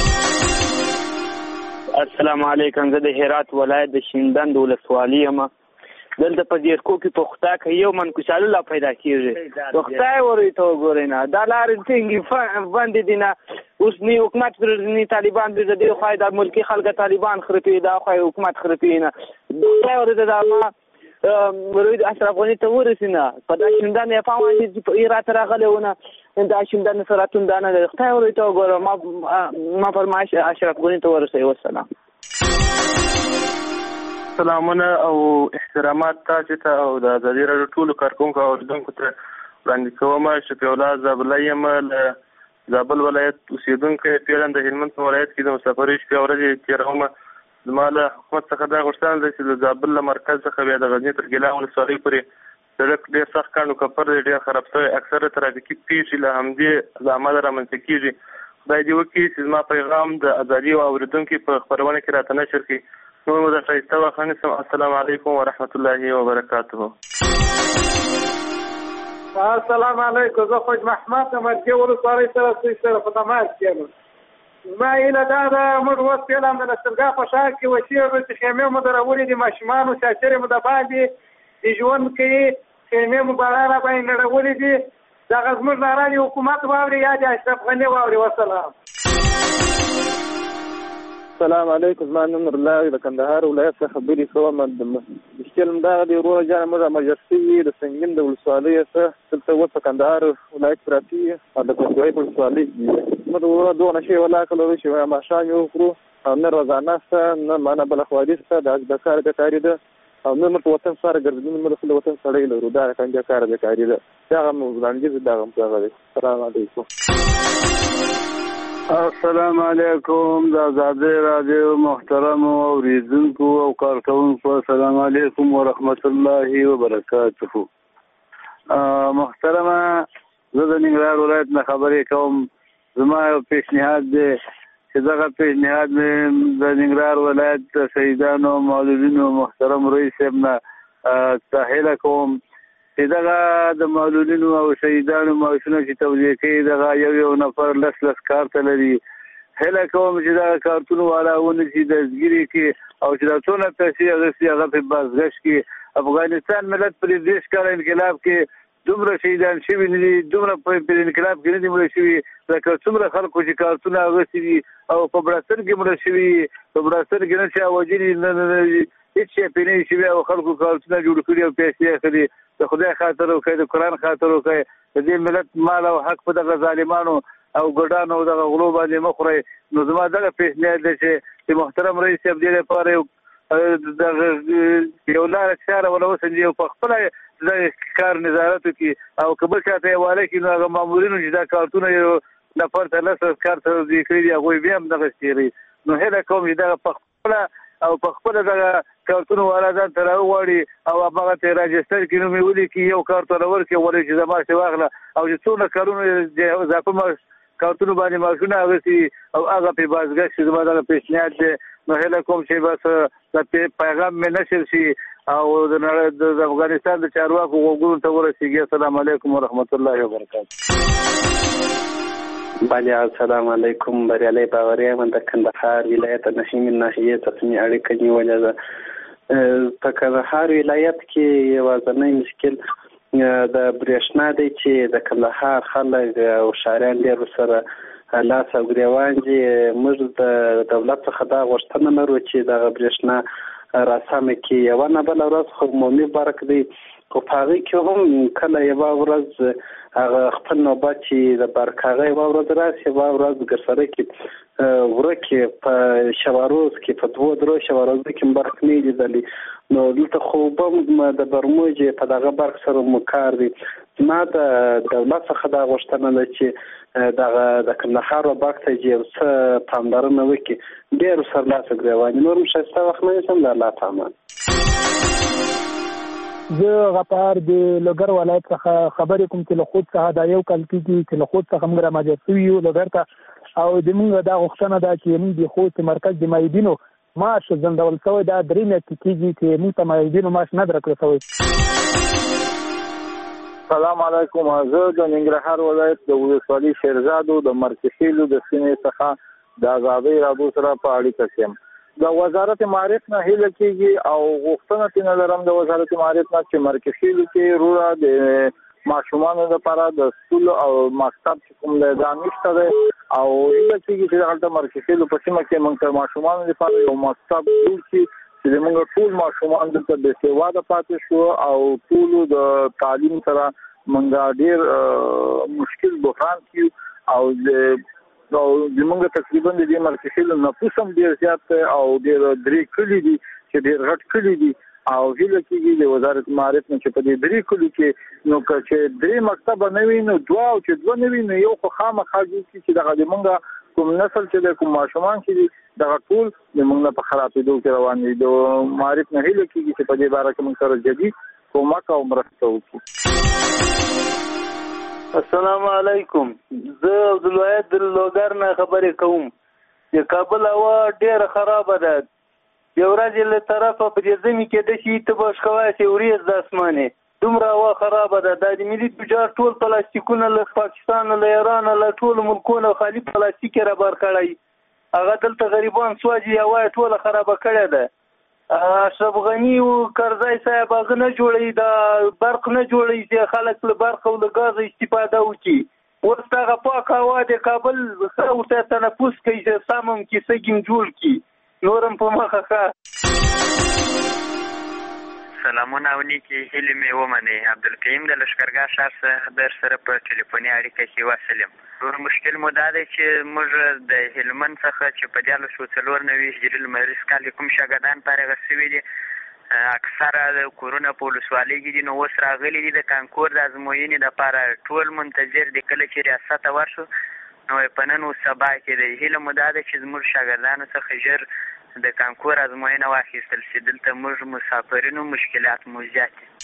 Speaker 26: السلام علیکم. زه د هرات ولایت د شینډند ولسوالۍ یم. دلته په دیرکو کې پختا کې یو منکوشالو لا پیدا کیږي. پختا ورې ته وګورئ نه دا لارې څنګه باندې دي نه اوس نه حکومت نه طالبان دې د خو د ملکی خلک طالبان خرپی دا خو حکومت خرپی نه دا ورته دا ما ورید اشرف غنی ته ورسینه په دا شیندان یې پاوان دي په ایرات راغلهونه دا شیندان سراتون دانه د خو ورې ته وګورم ما ما فرمایش اشرف غنی ته ورسې. والسلام.
Speaker 27: سلامونه او احترامات تاسو ته او د آزادۍ رادیو ټولو کارکونکو او اوریدونکو ته وړاندې کوم. شفیع الله زابله یم له زابل ولایت اوسېدونکی پیران د هلمند ولایت کې د مسافرۍ شپې ورځې تېروم. زما له حکومت څخه دا غوښتنه ده چې د زابل له مرکز څخه بیا د غزني تر ګیلان ولسوالۍ پورې سړک ډېر سخت کاڼو کپر دی ډېر خراب شوی. اکثره ترافیکي پیښې له همدې له امله رامنځته کېږي. خدای دې وکړي چې زما پیغام د آزادۍ او اورېدونکي په خپرونه کې راته نشر کړي. نور مو د ښایسته وخت نیسم. السلام علیکم ورحمت الله وبرکاته.
Speaker 22: السلام علیکم. زه خوش محمد د مرکز ولسوالۍ سره سره په تماس کې یم. زما هیله دا ده موږ اوس فعلا د نسترګا په شا کې وسیږو چې خیمې مو درولې دي ماشومانو چاچرې مو د باندې د ژوند کوي خیمې مو باران را باندې نړولې دي. دغه زموږ ناراني حکومت واوري یا د اشرف غني واوري. وسلام.
Speaker 28: السلام علیکم. زما نوم نورالله د کندهار ولایت څخه خبرې کوم. مشکل همدغه دی وروره جانه موږ امرجنسي د سنګین د ولسوالۍ څخه دلته اوس په کندهار ولایت پراته یو او د پنجوایي په ولسوالۍ موږ وروره دغه شی ولا کړو چې ماښام یې وکړو او نه روزانه شته نه معنا بله خواري شته د کار بیکاري ده او نه موږ وطن سره ګرځېدلو موږ خپل وطن سړی لرو دا رقم کار بیکاري ده. دغه مو وړاندیز دغه دغه دی. السلام علیکم.
Speaker 29: السلام علیکم. د آزادۍ رادیو محترم اوریدونکو او کارکونکو السلام علیکم ورحمت الله وبرکاته. محترمه زه د ننګرهار ولایت نه خبرې کوم. زما یو پیشنهاد دی چې دغه پیشنهاد مې د ننګرهار ولایت د شهیدانو مولودینو محترم رئیس صاحب نه تحیله کوم چې دغه د معلولینو او شهیدانو معاشونه چې توزیع کوي دغه یو یو نفر لس لس کار ته لري. هله کوم چې دغه کارتونو والا ونشي دستګیري کې او چې دا څونه پیسې اخیستي هغه په بازګشت کې افغانستان ملت پر دېرش کاله انقلاب کې دومره شهیدان شوي نه دي، دومره په انقلاب کې نه دي مړه شوي لکه څومره خلکو چې کارتونه اخیستي دي او په بړستن کې مړه شوي، په بړستن کې نه چا وژلي نه هېڅ شی پرې نه شوي او خلکو کارتونه جوړ کړي او پیسې اخلي. د خدای خاطر وکړئ، د قرآن خاطر وکړئ، د دې ملت مال او حق په دغه ظالمانو او ګډانو او دغه غلو باندې مه خورئ. نو زما دغه پیشنهاد دی چې محترم رئیس صاحب دې لپاره یو دغه یو لاره چاره ونه وسنجي او په خپله د کار نظارت وکړي او که بل چاته یې واله کړي نو هغه مامورینو چې دا کارتونه یو نفر ته لس لس کار توزیع کړي دي هغوی بیا هم دغه تېروي. نو هیله کوم چې دغه په خپله او په خپله دغه کارتونو والا ځان ته راوغواړي او هماغه ته یې راجسټر کړي، نوم یې ولیکي، یو کارت ورته ورکړي، ولې چې زما شې واخله او چې څومره کارونه اضافه معاش کارتونو باندې معاشونه اخیستي او هغه پرې بازګشت شي. زما دغه پیشنهاد دی. نو هیله کوم چې بس د پیغام مې نشر شي او د افغانستان د چارواکو غوږونو ته ورسیږي. السلام علیکم ورحمت الله وبرکاته.
Speaker 3: بله السلام علیکم. بریالی باوري یم د کندهار ولایت نهمې ناحیې تصمیم اړیکه نیولې ده. په کندهار ولایت کې یوازینی مشکل د برېښنا دی چې د کندهار خلک او ښاریان ډېر سره لاس او ګریوان دي. موږ د دولت څخه دا غوښتنه لرو چې دغه برېښنا راسمه کړي. یوه نه بله ورځ خو عمومي برق دی، خو په هغې کې هم کله یوه ورځ هغه خپل نوبت چې د برق هغه یوه ورځ راشي، یوه ورځ ګرسره کې ورکې په شواروز کې په دوه درو شواروزو کې برق نه لیدلی. نو دلته خو به د برموج په دغه برق سره مو کار دی. زما د دولت څخه دا غوښتنه ده چې دغه د کندهار برق ته چې یو څه پاملرنه وکړي، ډېر سرلاسه ګریوان نور هم ښایسته وخت نه نیسم. د الله په امان.
Speaker 4: زه غفار د لوګر ولایت څخه خبرې کوم چې له خود څخه دا یو کال کېږي چې له خود څخه موږ رامجر شوي یو لوګر ته او د موږ دا غوښتنه ده چې موږ د خود مرکز د معیدینو معاش ځنډول شوی دا درې میاشتې کېږي چې موږ ته معیدینو معاش نه درکړل شوی.
Speaker 28: سلام علیکم. زه د ننګرهار ولایت د ولسوالۍ شیرزادو د مرکزیلو د سیمې څخه د آزادۍ راډیو سره په اړیکه یم. د وزارت معارف نه هیله کېږي او غوښتنه ترې لرم د وزارت معارف نه چې مرکزیلو کې روره د ماشومانو لپاره د سکول او مکتب چې کوم دی دا نشته دی او هیله کېږي چې هلته مرکزیلو په سیمه کې موږ ته ماشومانو لپاره یو مکتب جوړ کړي چې موږ ټول ماشومان دلته بې سواده پاتې شو او ټولو د تعلیم سره موږ ډېر مشکل بحران کیو او د او زمونږ تقریبا د دې مرکزیلو نفوس هم ډېر زیات دی او ډېر درې کلي دي چې ډېر غټ کلي دي او هیله کېږي د وزارت معارف نه چې په دې درې کلو کې نو که چې درې مکتبه نه وي نو دوه او چې دوه نه وي نو یو خو خامخا جوړ کړي چې دغه زمونږ کوم نسل چې دی کوم ماشومان چې دي دغه ټول زمونږ نه په خرابېدو کې روان دي. د معارف نه هیله کېږي چې په دې باره کې موږ سره جدي کومک او مرسته وکړي.
Speaker 5: السلام علیکم. زه عبدالواحد د لوګر نه خبرې کوم چې کابل هوا ډېره خرابه ده. یو ورځ له طرفه په دې ځمې کې د شي ته به شکوای چې وریځ د اسمانې دومره هوا خرابه ده. دا د ملي تجار ټول پلاستیکونه له پاکستان له ایران له ټولو ملکونو خالي پلاستیک یې رابار کړی. هغه دلته غریبان سوځي، هوا یې ټوله خرابه کړې ده. اشرف غني او کرزی صاحب هغه نه جوړوي، دا برق نه جوړوي چې خلک له برق او له ګاز استفاده وکړي. اوس دغه پاک هوا د کابل ښه ورته تنفس کوي چې سم هم کیسه کې هم جوړ کړي، نور هم په مخه ښه.
Speaker 10: سلامونه او نیکې هیلې مې ومنئ. عبدالقیم د لښکرګاه ښار څخه در سره په ټلیفوني اړیکه کې وصل یم. نور مشکل مو دا دی چې موږ د هلمند څخه چې په دیارلس سوه څلور نوي هجري لمریز کال کې کوم شاګردان فارغه سوي دي اکثره د کورونه په ولسوالۍ کې دي، نو اوس راغلي دي د کانکور د ازموینې دپاره ټول منتظر دي کله چې ریاست ته ورشو. نو په نن و سبا کې دی هیله مو دا ده چې زموږ شاګردانو څخه ژر د کانکور ازموینه واخیستل شي. دلته موږ مسافرینو مشکلات مو زیات دي.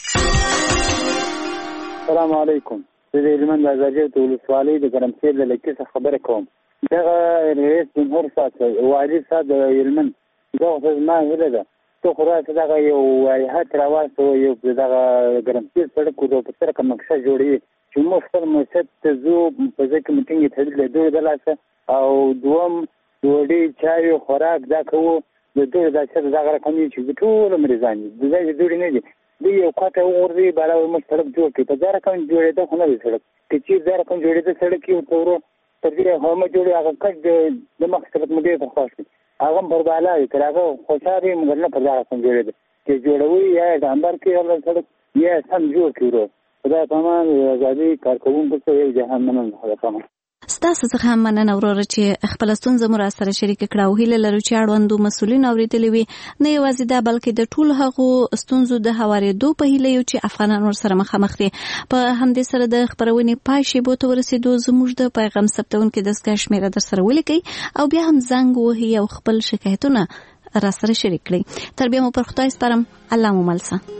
Speaker 18: السلام علیکم. زه د هلمند د ازادۍ د ولسوالۍ د ګرمسیر له لکې څخه خبرې کوم. دغه رئیس جمهور صاحب والي صاحب د هلمند دغه زما هیله ده تو خو راته دغه یو هات راوستو یو دغه ګرمسیر سړک ورو په سره کوم نقشه جوړوي چې موږ خپل مسجد ته ځو په ځای کې میټینګ یې تړلې دوی د لاسه او دوم ډوډۍ چای خوراک دا کوو د دوی دا چې دغه رقم چې ټول مریضان دي د ځای دوی نه دي دوی یو خواته ورځي بالا موږ سړک جوړ کړي په دا رقم جوړېده خو نه دی سړک که چې دا رقم جوړېده سړک یو ورو تر دې هم جوړي هغه کټ د مخ سره مو ډېر خوښ هغه پر بالا تر هغه خوشاله مګر نه پر دا رقم جوړېده چې جوړوي یا د انبر کې هغه سړک یا سم جوړ کړو خدای پامان غالي کارکوونکو ته یو جهان مننه خدای پامان
Speaker 9: ستاسو څخه هم مننه وروره چې خپل ستونزه مو را سره شریک کړه او هیله لرو چې اړوندو مسؤلین اورېدلې وي نه یوازې دا بلکې د ټولو هغو ستونزو د هوارېدو په هیله یو چې افغانان ورسره مخامخ دي. په همدې سره د خپرونې پای شیبو ته ورسېدو زموږ د پیغام ثبتونکي دستګاه شمېره در سره ولیکئ او بیا هم زنګ وهئ او خپل شکایتونه را سره شریک کړئ. تر بیا مو پر خدای سپارم. الله مو مل شه.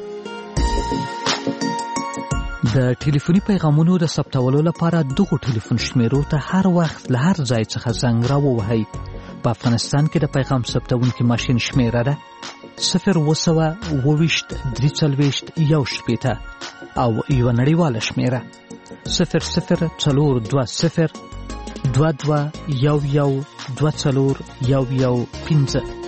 Speaker 1: د ټلیفوني پیغامونو د ثبتولو لپاره دغه ټلیفون شمیرو ته هر وخت له هر ځای څخه زنګ راووهئ. په افغانستان کې د پیغام ثبتونکي ماشین شمیره ده صفر اوه سوه اوه ویشت درې څلوېښت یو شپېته او یوه نړیواله شمیره صفر صفر څلور دوه صفر دوه دوه یو یو دوه څلور یو یو پنځه.